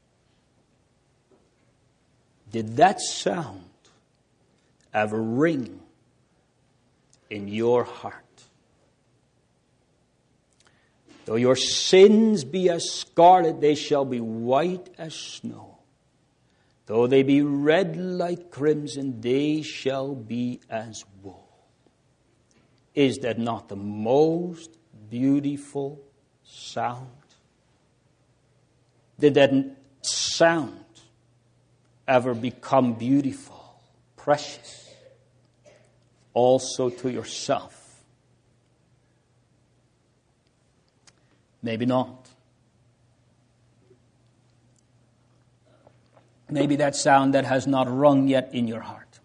Did that sound ever ring in your heart? Though your sins be as scarlet, they shall be white as snow. Though they be red like crimson, they shall be as wool. Is that not the most beautiful sound? Did that sound ever become beautiful, precious, also to yourself? Maybe not. Maybe that sound that has not rung yet in your heart.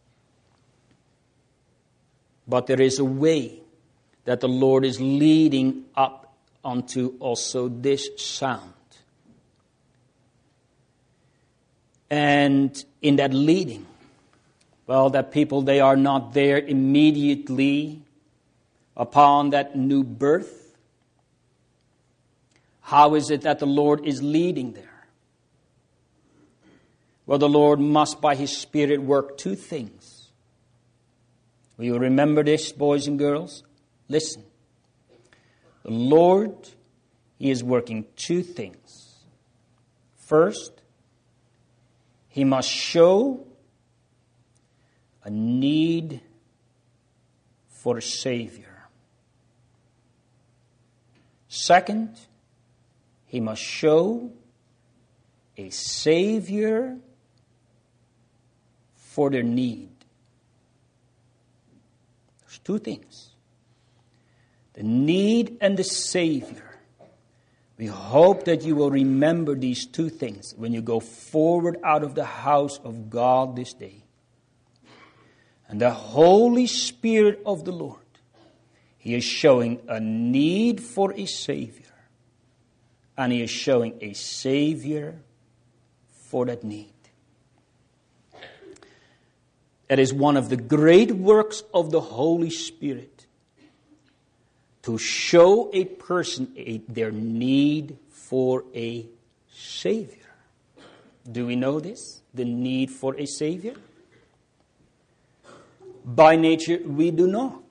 But there is a way that the Lord is leading up onto also this sound. And in that leading, well, that people, they are not there immediately upon that new birth. How is it that the Lord is leading there? Well, the Lord must by His Spirit work two things. Will you remember this, boys and girls? Listen. The Lord, He is working two things. First, He must show a need for a Savior. Second, He must show a Savior for their need. There's two things. The need and the Savior. We hope that you will remember these two things when you go forward out of the house of God this day. And the Holy Spirit of the Lord, He is showing a need for a Savior. And He is showing a Savior for that need. It is one of the great works of the Holy Spirit to show a person a, their need for a Savior. Do we know this? The need for a Savior? By nature, we do not.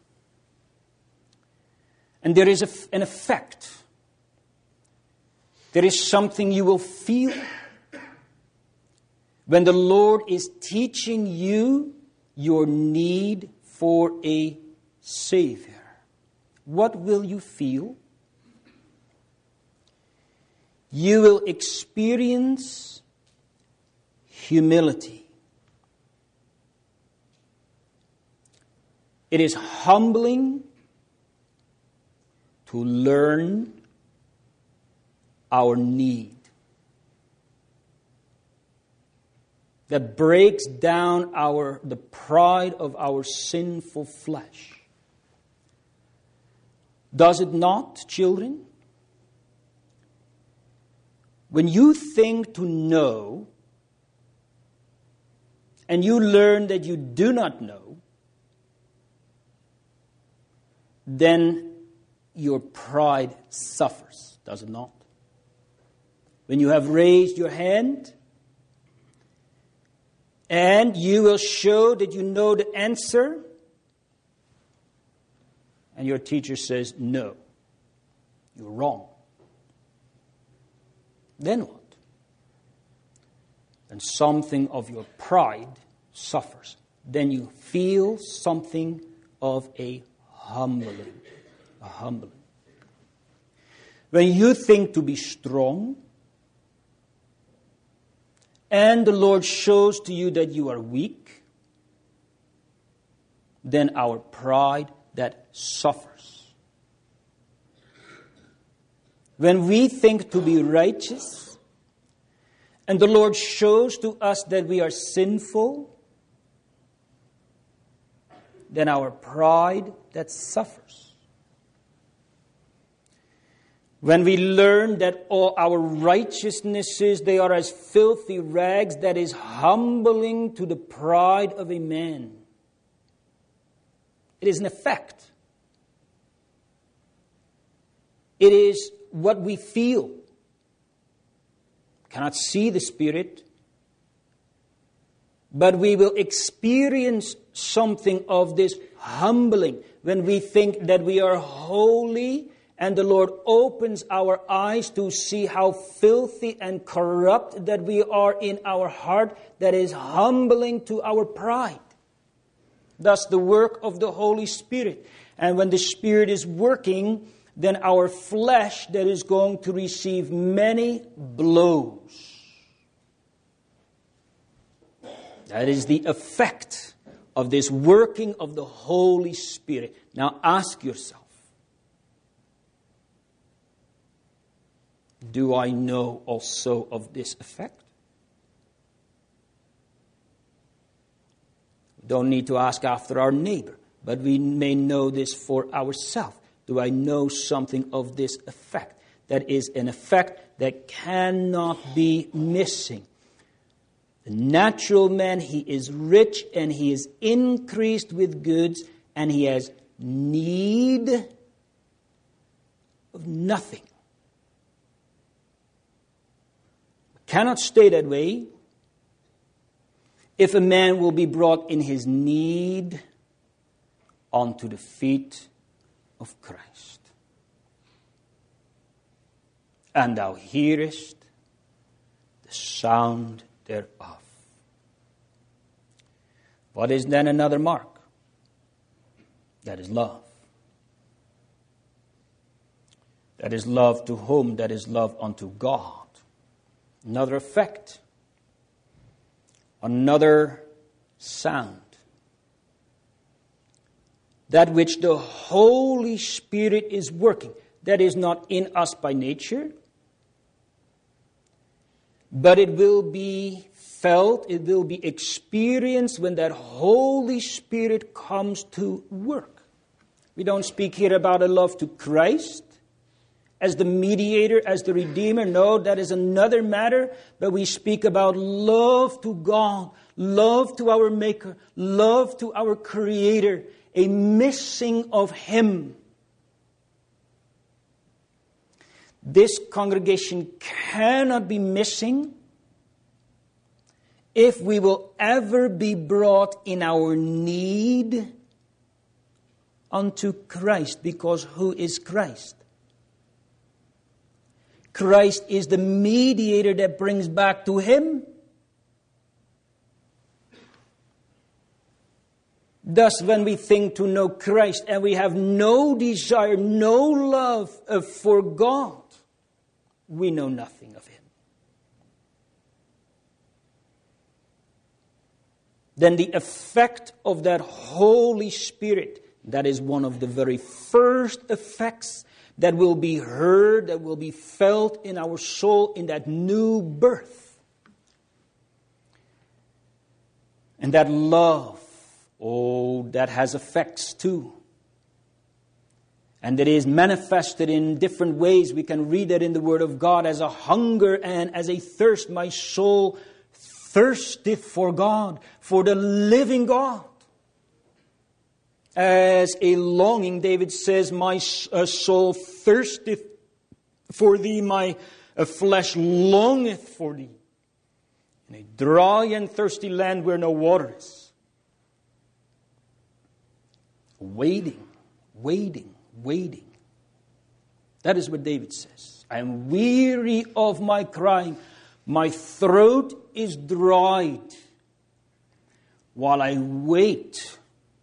And there is a, an effect. There is something you will feel when the Lord is teaching you your need for a Savior. What will you feel? You will experience humility. It is humbling to learn our need. That breaks down our the pride of our sinful flesh. Does it not, children? When you think to know, and you learn that you do not know, then your pride suffers, does it not? When you have raised your hand, and you will show that you know the answer, and your teacher says, no, you're wrong. Then what? Then something of your pride suffers. Then you feel something of a humbling. A humbling. When you think to be strong, and the Lord shows to you that you are weak, then our pride that suffers. When we think to be righteous, and the Lord shows to us that we are sinful, then our pride that suffers. When we learn that all our righteousnesses, they are as filthy rags, that is humbling to the pride of a man. It is an effect. It is what we feel. Cannot see the Spirit, but we will experience something of this humbling when we think that we are holy, and the Lord opens our eyes to see how filthy and corrupt that we are in our heart. That is humbling to our pride. Thus the work of the Holy Spirit. And when the Spirit is working, then our flesh that is going to receive many blows. That is the effect of this working of the Holy Spirit. Now ask yourself, do I know also of this effect? We don't need to ask after our neighbor, but we may know this for ourselves. Do I know something of this effect? That is an effect that cannot be missing. The natural man, he is rich and he is increased with goods, and he has need of nothing. Cannot stay that way if a man will be brought in his need onto the feet of Christ. And thou hearest the sound thereof. What is then another mark? That is love. That is love to whom? That is love unto God. Another effect. Another sound. That which the Holy Spirit is working. That is not in us by nature, but it will be felt, it will be experienced when that Holy Spirit comes to work. We don't speak here about a love to Christ as the mediator, as the Redeemer. No, that is another matter. But we speak about love to God, love to our Maker, love to our Creator, a missing of Him. This congregation cannot be missing if we will ever be brought in our need unto Christ. Because who is Christ? Christ is the mediator that brings back to Him. Thus, when we think to know Christ and we have no desire, no love for God, we know nothing of Him. Then the effect of that Holy Spirit, that is one of the very first effects that will be heard, that will be felt in our soul in that new birth. And that love, oh, that has effects too. And it is manifested in different ways. We can read it in the Word of God as a hunger and as a thirst. My soul thirsteth for God, for the living God. As a longing, David says, my soul thirsteth for thee, my flesh longeth for thee. In a dry and thirsty land where no water is. Waiting, waiting, waiting. That is what David says. I am weary of my crying. My throat is dried while I wait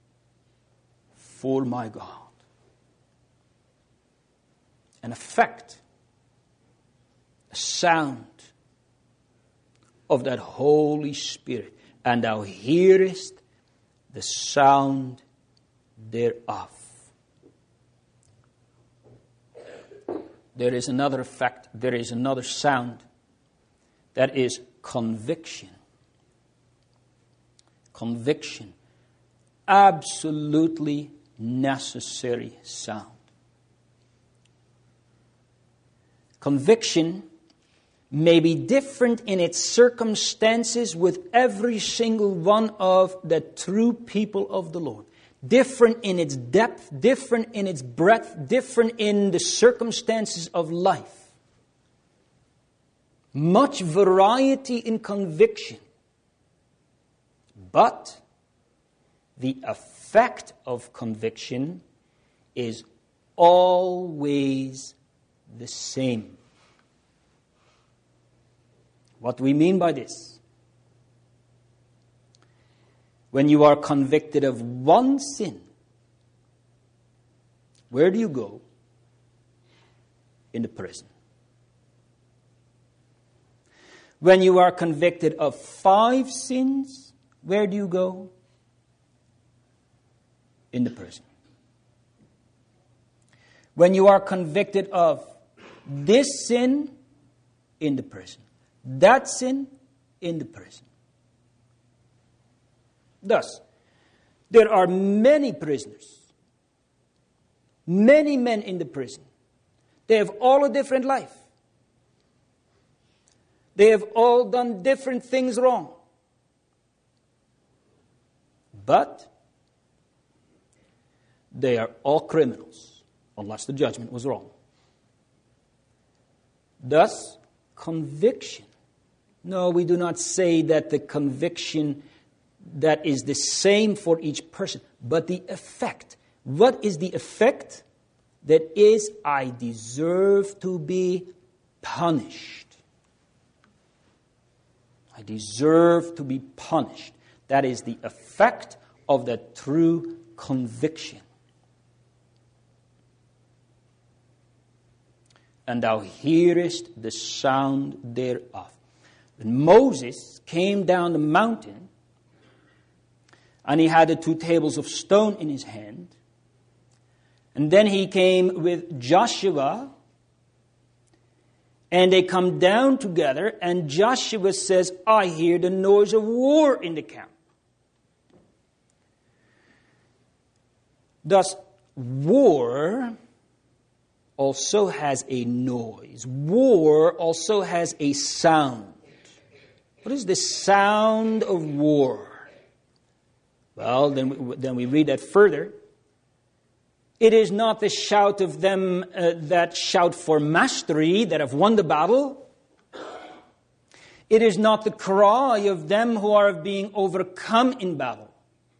for my God. An effect, a sound of that Holy Spirit. And thou hearest the sound thereof. There is another effect, there is another sound. That is conviction. Conviction. Absolutely necessary sound. Conviction may be different in its circumstances with every single one of the true people of the Lord. Different in its depth, different in its breadth, different in the circumstances of life. Much variety in conviction. But the effect of conviction is always the same. What do we mean by this? When you are convicted of one sin, where do you go? In the prison. When you are convicted of five sins, where do you go? In the prison. When you are convicted of this sin, in the prison. That sin, in the prison. Thus, there are many prisoners. Many men in the prison. They have all a different life. They have all done different things wrong. But they are all criminals, unless the judgment was wrong. Thus, conviction. No, we do not say that the conviction that is the same for each person, but the effect. What is the effect? That is, I deserve to be punished. I deserve to be punished. That is the effect of the true conviction. And thou hearest the sound thereof. When Moses came down the mountain, and he had the two tables of stone in his hand, and then he came with Joshua, and they come down together, and Joshua says, I hear the noise of war in the camp. Thus, war also has a noise. War also has a sound. What is the sound of war? Well, then we, then we read that further. It is not the shout of them uh, that shout for mastery, that have won the battle. It is not the cry of them who are being overcome in battle.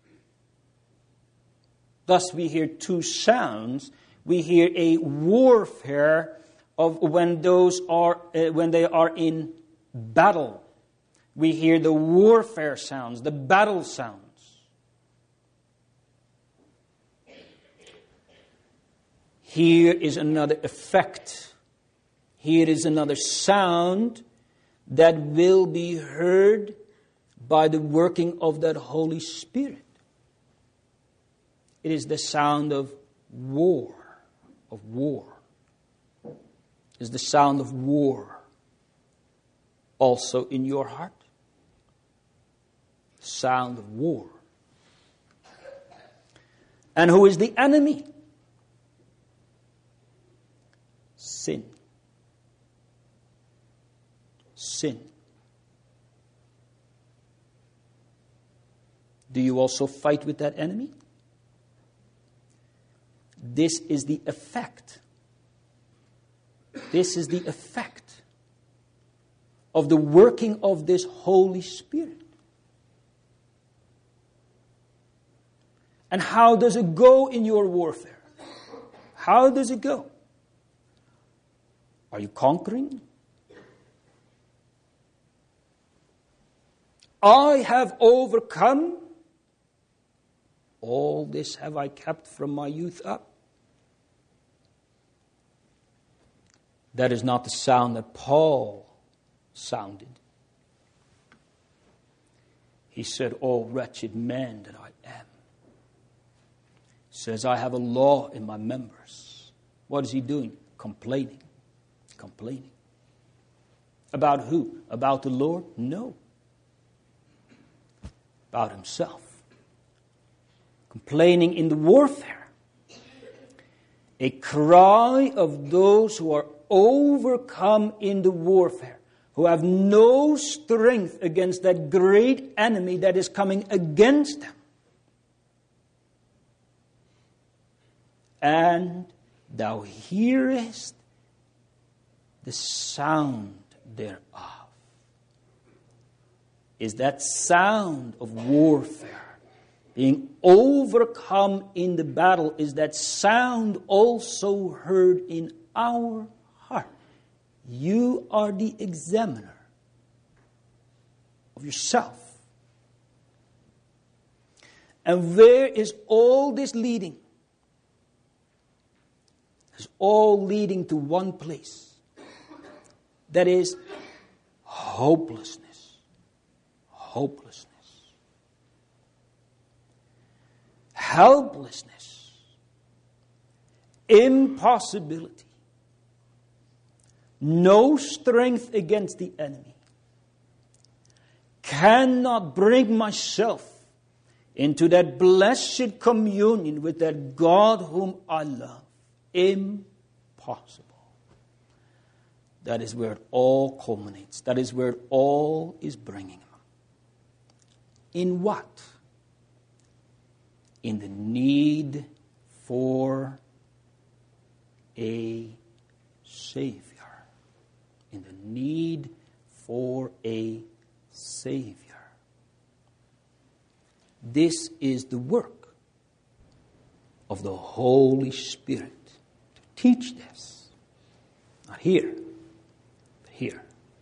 Thus we hear two sounds. We hear a warfare of when those are uh, when they are in battle. We hear the warfare sounds, the battle sounds. Here is another effect. Here is another sound that will be heard by the working of that Holy Spirit. It is the sound of war, of war. It is the sound of war also in your heart. Sound of war. And who is the enemy? Sin. Sin. Do you also fight with that enemy? This is the effect. This is the effect of the working of this Holy Spirit. And how does it go in your warfare? How does it go? Are you conquering? I have overcome. All this have I kept from my youth up. That is not the sound that Paul sounded. He said, "Oh, wretched man that I am." He says, "I have a law in my members." What is he doing? Complaining. Complaining. About who? About the Lord? No. About himself. Complaining in the warfare. A cry of those who are overcome in the warfare, who have no strength against that great enemy that is coming against them. And thou hearest the sound thereof. Is that sound of warfare, being overcome in the battle, is that sound also heard in our heart? You are the examiner of yourself. And where is all this leading? It's all leading to one place. That is hopelessness. Hopelessness. Helplessness. Impossibility. No strength against the enemy. Cannot bring myself into that blessed communion with that God whom I love. Impossible. That is where it all culminates. That is where it all is bringing him. In what? In the need for a Savior. In the need for a Savior. This is the work of the Holy Spirit to teach this. Not here, but here.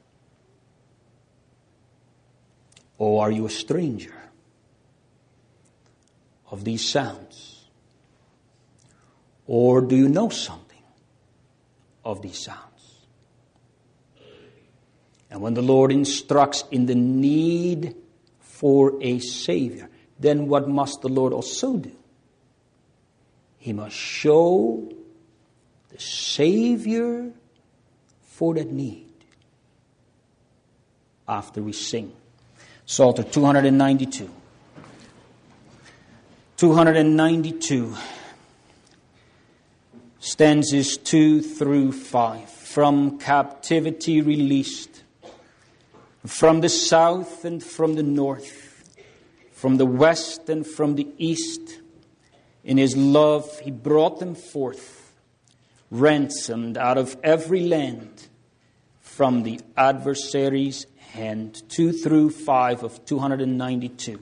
Or are you a stranger of these sounds? Or do you know something of these sounds? And when the Lord instructs in the need for a Savior, then what must the Lord also do? He must show the Savior for that need. After we sing. Psalter two ninety-two. two ninety-two. Stanzas two through five. From captivity released. From the south and from the north. From the west and from the east. In his love he brought them forth. Ransomed out of every land. From the adversary's hand, two through five of two hundred ninety-two.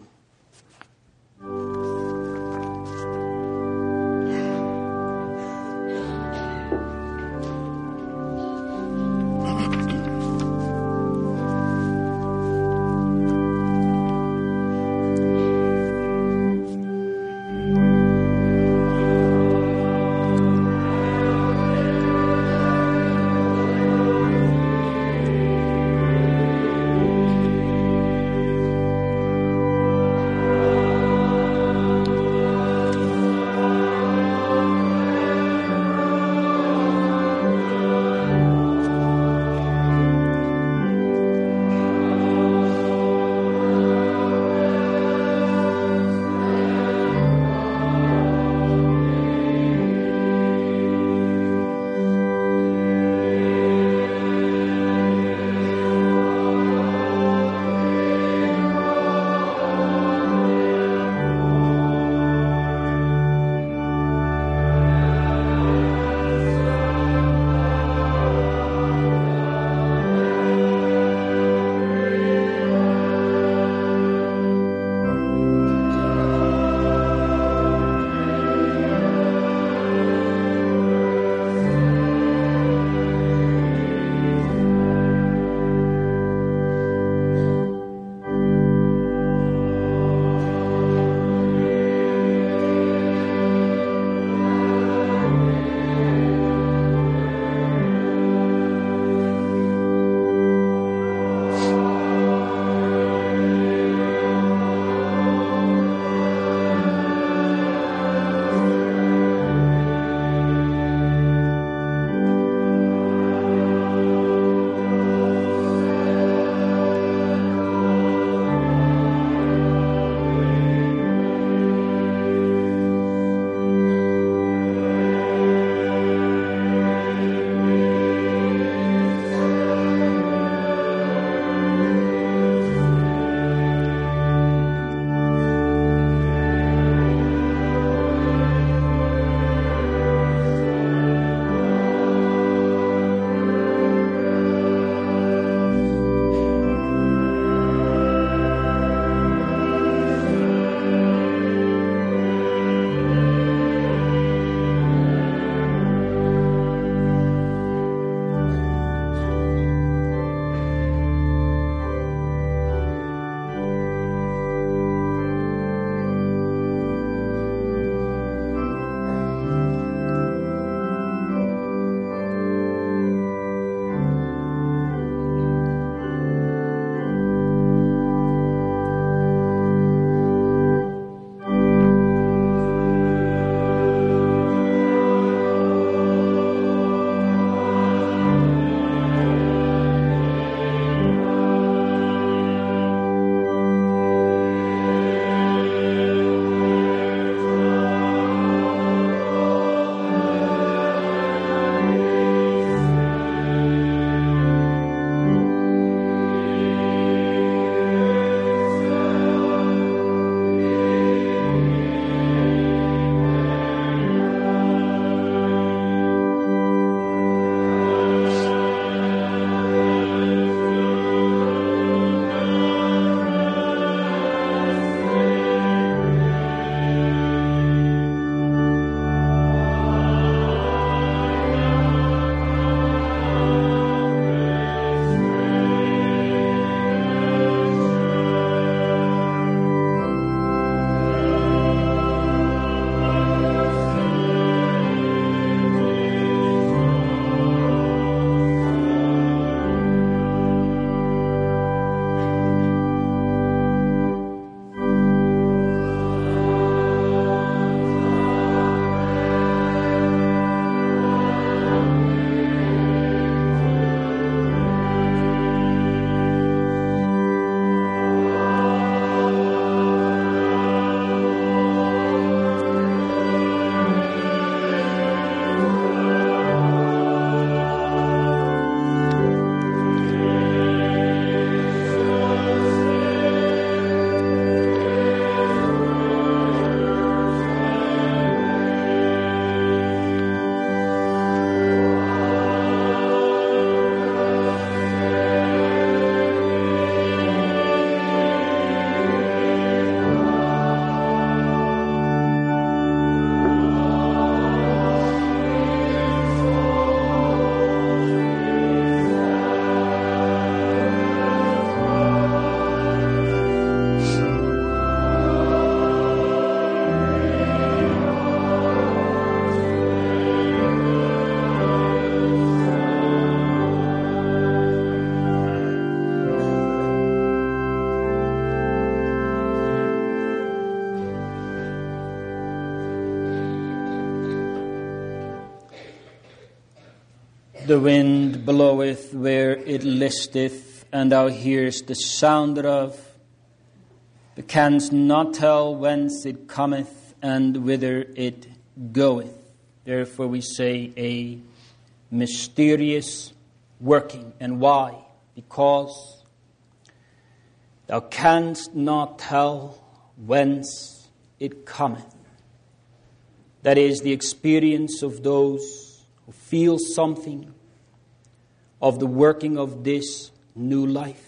The wind bloweth where it listeth, and thou hearest the sound thereof, but canst not tell whence it cometh and whither it goeth. Therefore we say a mysterious working. And why? Because thou canst not tell whence it cometh. That is the experience of those who feel something of the working of this new life.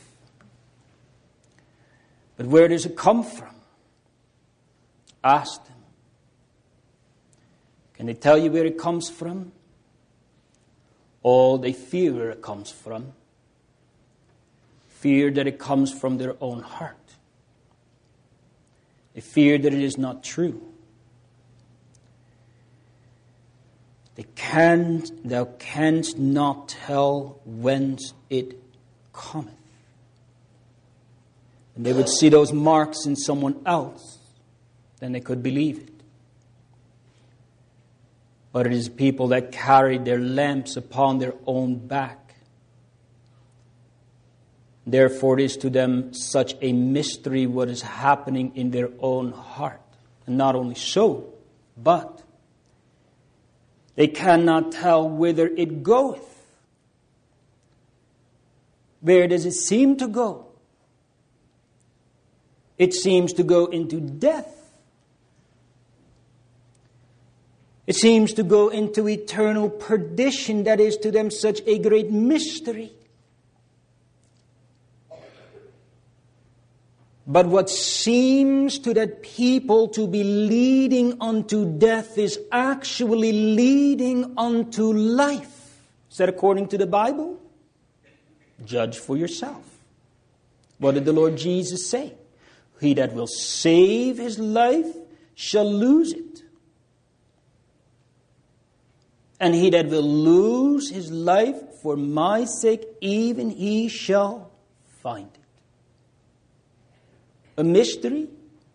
But where does it come from? Ask them. Can they tell you where it comes from? Or they fear where it comes from. Fear that it comes from their own heart. They fear that it is not true. They can't, thou canst not tell whence it cometh. And they would see those marks in someone else, then they could believe it. But it is people that carry their lamps upon their own back. Therefore it is to them such a mystery what is happening in their own heart. And not only so, but they cannot tell whither it goeth. Where does it seem to go? It seems to go into death. It seems to go into eternal perdition. That is to them such a great mystery. But what seems to that people to be leading unto death is actually leading unto life. Is that according to the Bible? Judge for yourself. What did the Lord Jesus say? He that will save his life shall lose it. And he that will lose his life for my sake, even he shall find it. A mystery.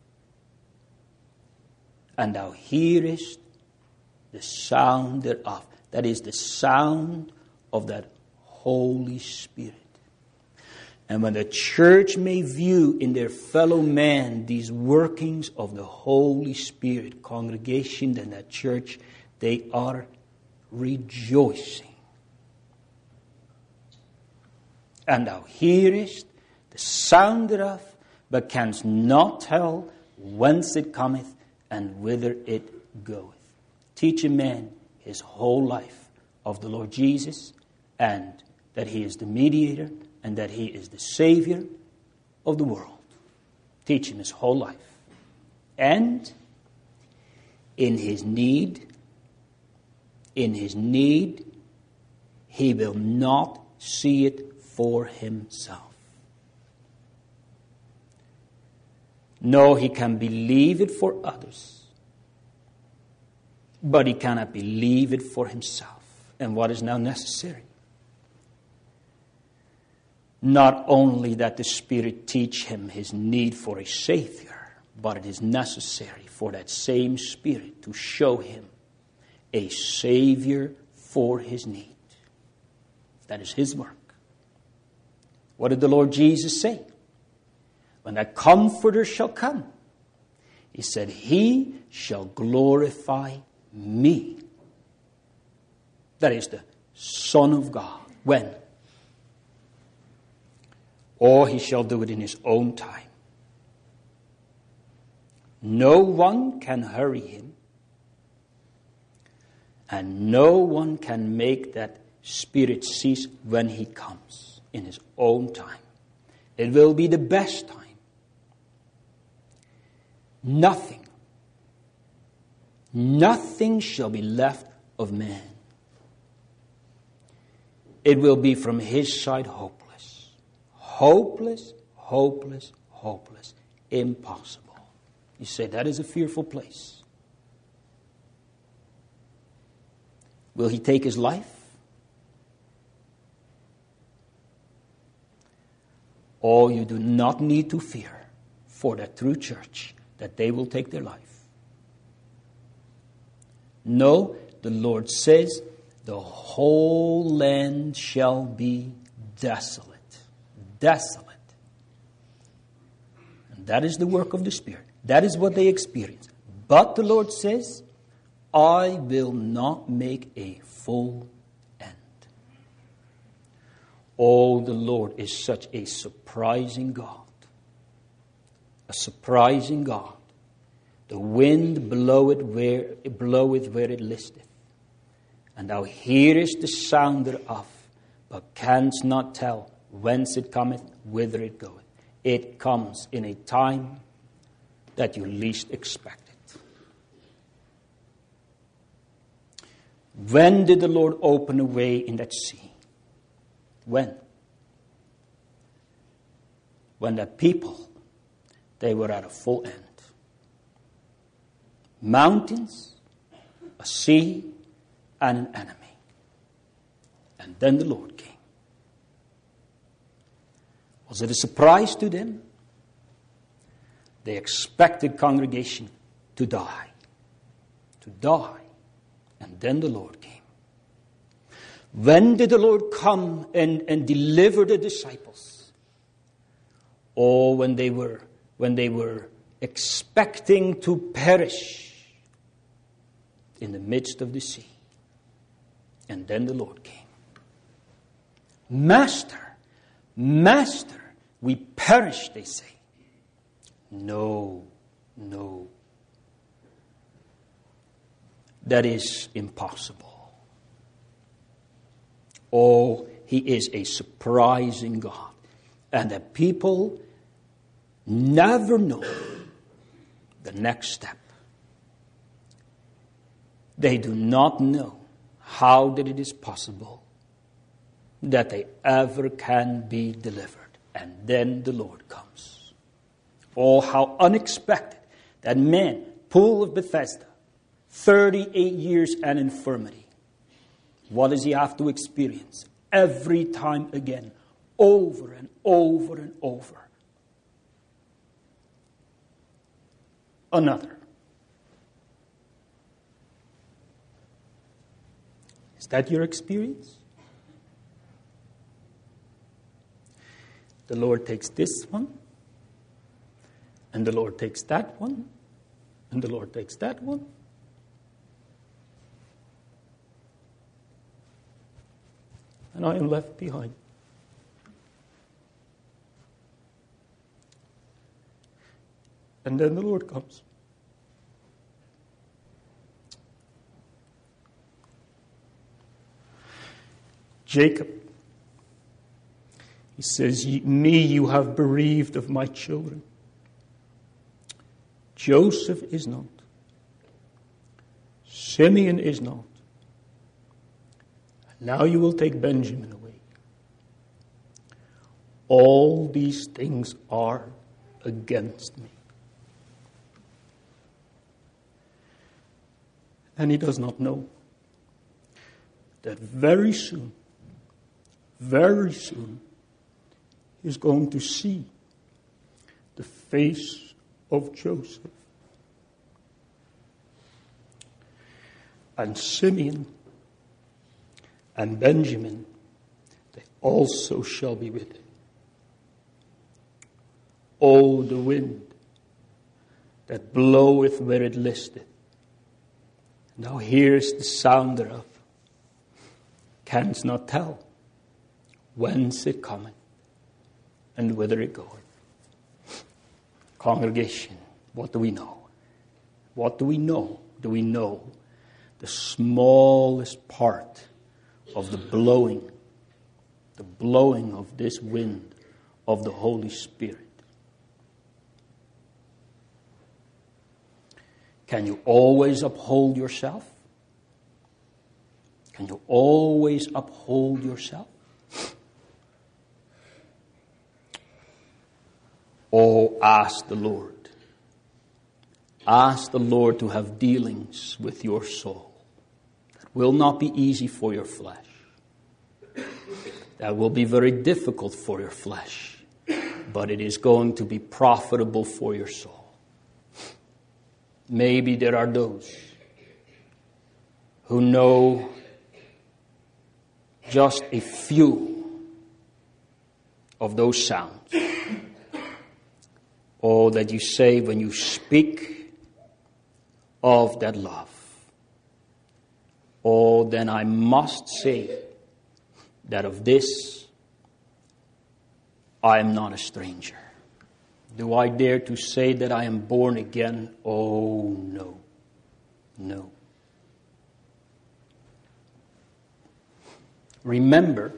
And thou hearest the sound thereof. That is the sound of that Holy Spirit. And when the church may view in their fellow man these workings of the Holy Spirit, congregation, then that church, they are rejoicing. And thou hearest the sound thereof, but canst not tell whence it cometh and whither it goeth. Teach a man his whole life of the Lord Jesus, and that he is the mediator, and that he is the Savior of the world. Teach him his whole life. And in his need, in his need, he will not see it for himself. No, he can believe it for others, but he cannot believe it for himself. And what is now necessary? Not only that the Spirit teach him his need for a Savior, but it is necessary for that same Spirit to show him a Savior for his need. That is his work. What did the Lord Jesus say? When that Comforter shall come, he said, he shall glorify me. That is the Son of God. When? Or he shall do it in his own time. No one can hurry him. And no one can make that Spirit cease when he comes in his own time. It will be the best time. Nothing, nothing shall be left of man. It will be from his side hopeless. Hopeless, hopeless, hopeless. Impossible. You say, that is a fearful place. Will he take his life? Oh, you do not need to fear for the true church that they will take their life. No, the Lord says the whole land shall be desolate. Desolate. And that is the work of the Spirit. That is what they experience. But the Lord says, I will not make a full end. Oh, the Lord is such a surprising God. A surprising God. The wind bloweth where, bloweth where it listeth. And thou hearest the sound thereof, but canst not tell whence it cometh, whither it goeth. It comes in a time that you least expect it. When did the Lord open a way in that sea? When? When the people, they were at a full end. Mountains, a sea, and an enemy. And then the Lord came. Was it a surprise to them? They expected congregation to die. To die. And then the Lord came. When did the Lord come and, and deliver the disciples? Oh, when they were when they were expecting to perish in the midst of the sea. And then the Lord came. Master, Master, we perish, they say. No, no. That is impossible. Oh, He is a surprising God. And the people never know the next step. They do not know how that it is possible that they ever can be delivered. And then the Lord comes. Oh, how unexpected. That man, Pool of Bethesda, thirty-eight years and infirmity. What does he have to experience? Every time again, over and over and over. Another. Is that your experience? The Lord takes this one, and the Lord takes that one, and the Lord takes that one. And I am left behind. And then the Lord comes. Jacob, he says, me you have bereaved of my children. Joseph is not. Simeon is not. Now you will take Benjamin away. All these things are against me. And he does not know that very soon, very soon, he's going to see the face of Joseph. And Simeon and Benjamin, they also shall be with him. Oh, the wind that bloweth where it listeth. Thou hearest the sound thereof, canst not tell whence it cometh and whither it goeth. Congregation, what do we know? What do we know? Do we know the smallest part of the blowing, the blowing of this wind of the Holy Spirit? Can you always uphold yourself? Can you always uphold yourself? Oh, ask the Lord. Ask the Lord to have dealings with your soul. That will not be easy for your flesh. That will be very difficult for your flesh. But it is going to be profitable for your soul. Maybe there are those who know just a few of those sounds. All that you say when you speak of that love. Oh, then I must say that of this I am not a stranger. Do I dare to say that I am born again? Oh, no. No. Remember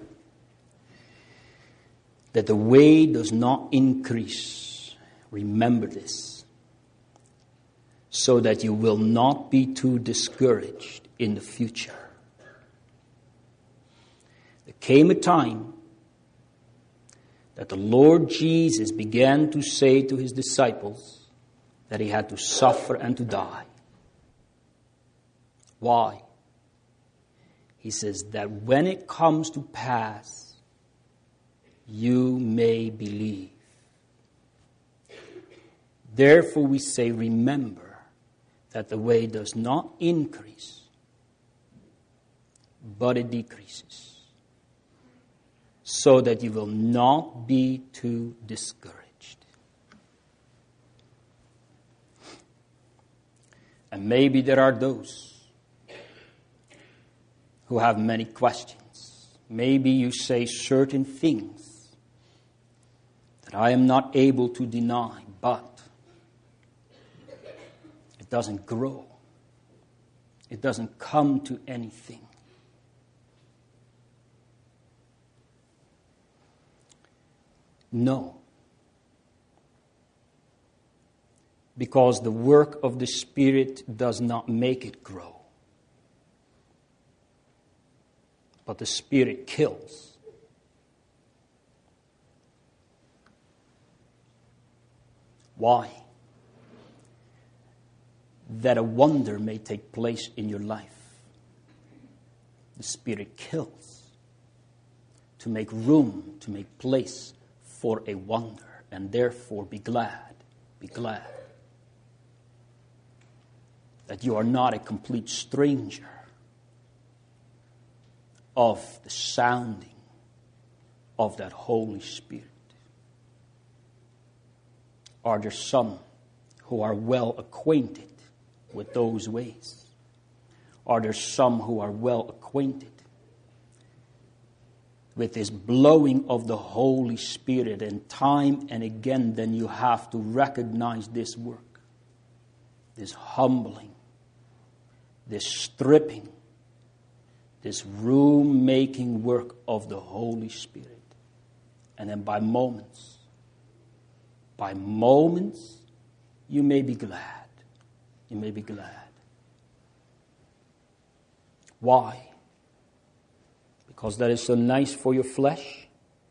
that the way does not increase. Remember this. So that you will not be too discouraged in the future. There came a time that the Lord Jesus began to say to his disciples that he had to suffer and to die. Why? He says that when it comes to pass, you may believe. Therefore we say, remember that the way does not increase, but it decreases. So that you will not be too discouraged. And maybe there are those who have many questions. Maybe you say certain things that I am not able to deny, but it doesn't grow. It doesn't come to anything. No. Because the work of the Spirit does not make it grow. But the Spirit kills. Why? That a wonder may take place in your life. The Spirit kills to make room, to make place for a wonder, and therefore be glad, be glad that you are not a complete stranger of the sounding of that Holy Spirit. Are there some who are well acquainted with those ways? Are there some who are well acquainted with this blowing of the Holy Spirit, and time and again then you have to recognize this work, this humbling, this stripping, this room-making work of the Holy Spirit. And then by moments, by moments, you may be glad. You may be glad. Why? Because that is so nice for your flesh?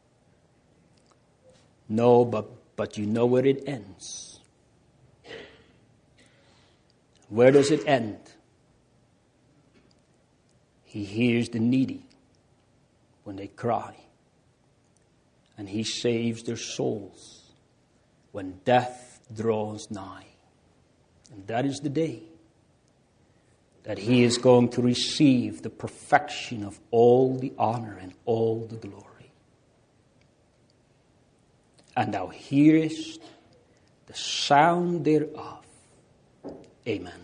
No, but, but you know where it ends. Where does it end? He hears the needy when they cry. And he saves their souls when death draws nigh. And that is the day that he is going to receive the perfection of all the honor and all the glory. And thou hearest the sound thereof. Amen.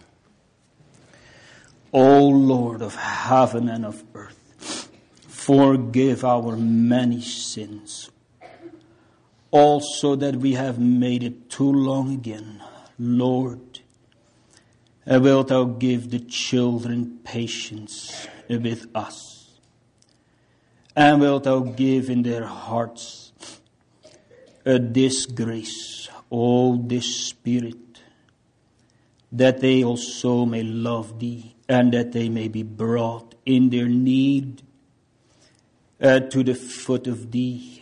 O Lord of heaven and of earth, forgive our many sins. Also that we have made it too long again. Lord, wilt thou give the children patience with us? And wilt thou give in their hearts a disgrace, O this Spirit, that they also may love thee, and that they may be brought in their need uh, to the foot of thee.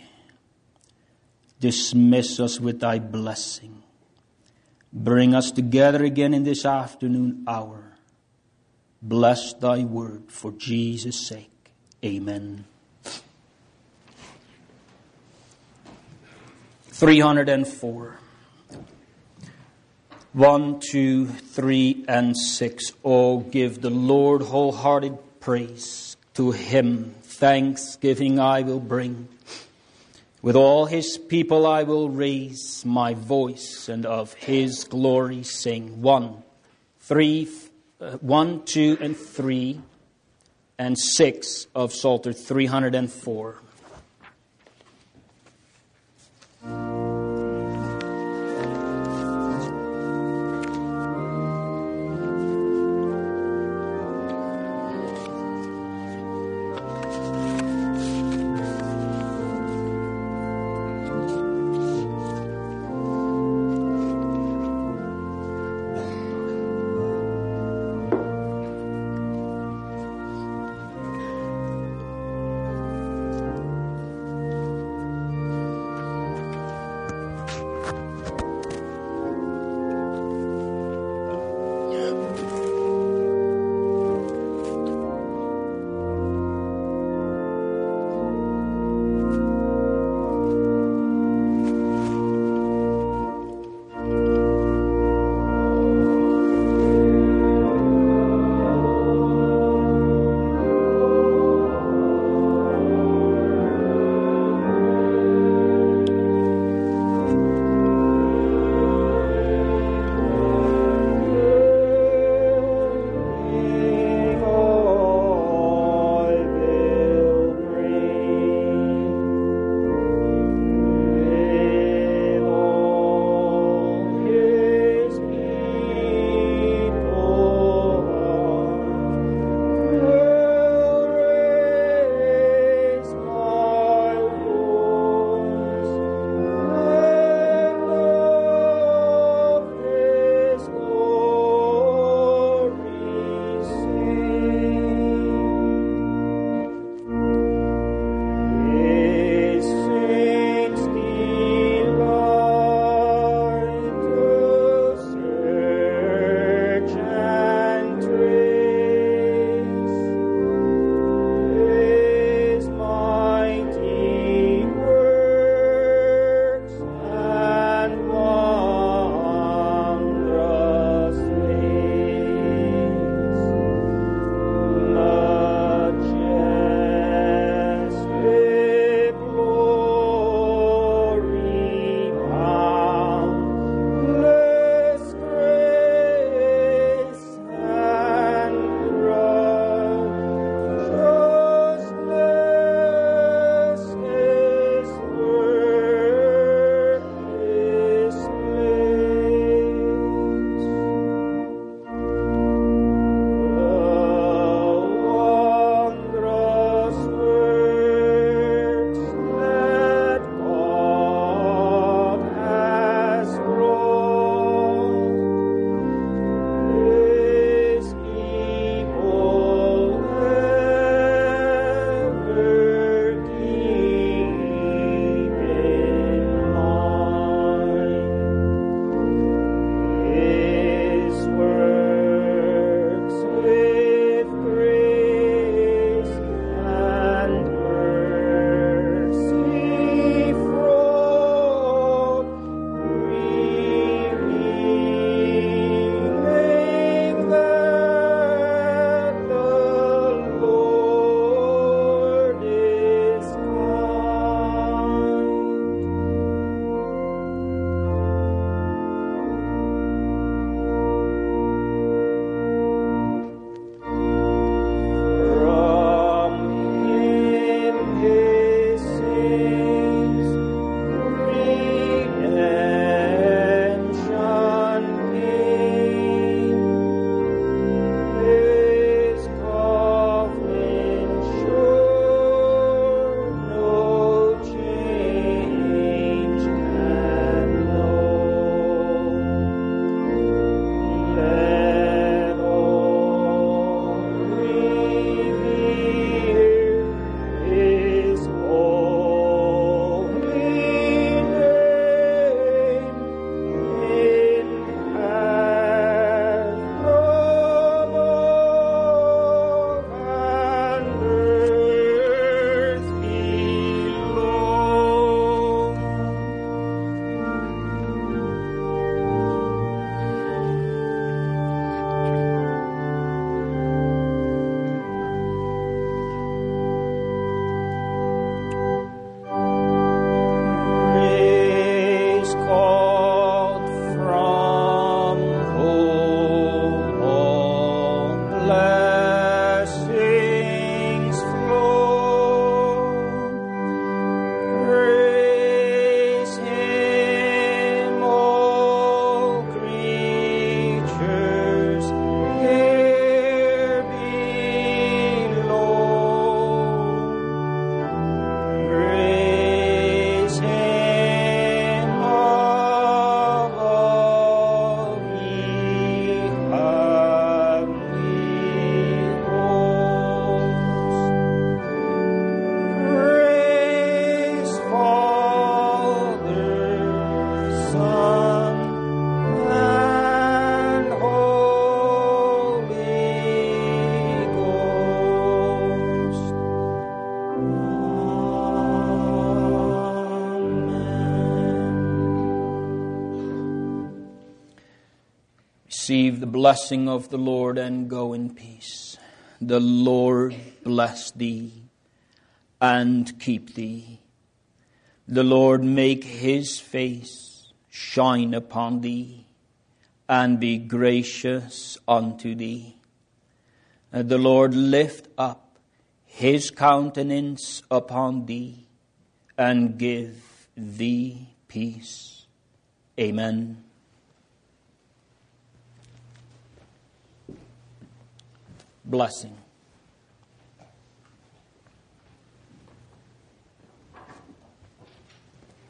Dismiss us with thy blessing. Bring us together again in this afternoon hour. Bless thy word for Jesus' sake. Amen. three hundred four. One, two, three, and six. Oh, give the Lord wholehearted praise. To him thanksgiving I will bring. With all his people I will raise my voice and of his glory sing. One, three, uh, one, two, and three, and six of Psalter three hundred four. Receive the blessing of the Lord and go in peace. The Lord bless thee and keep thee. The Lord make his face shine upon thee and be gracious unto thee. The Lord lift up his countenance upon thee and give thee peace. Amen. Blessing.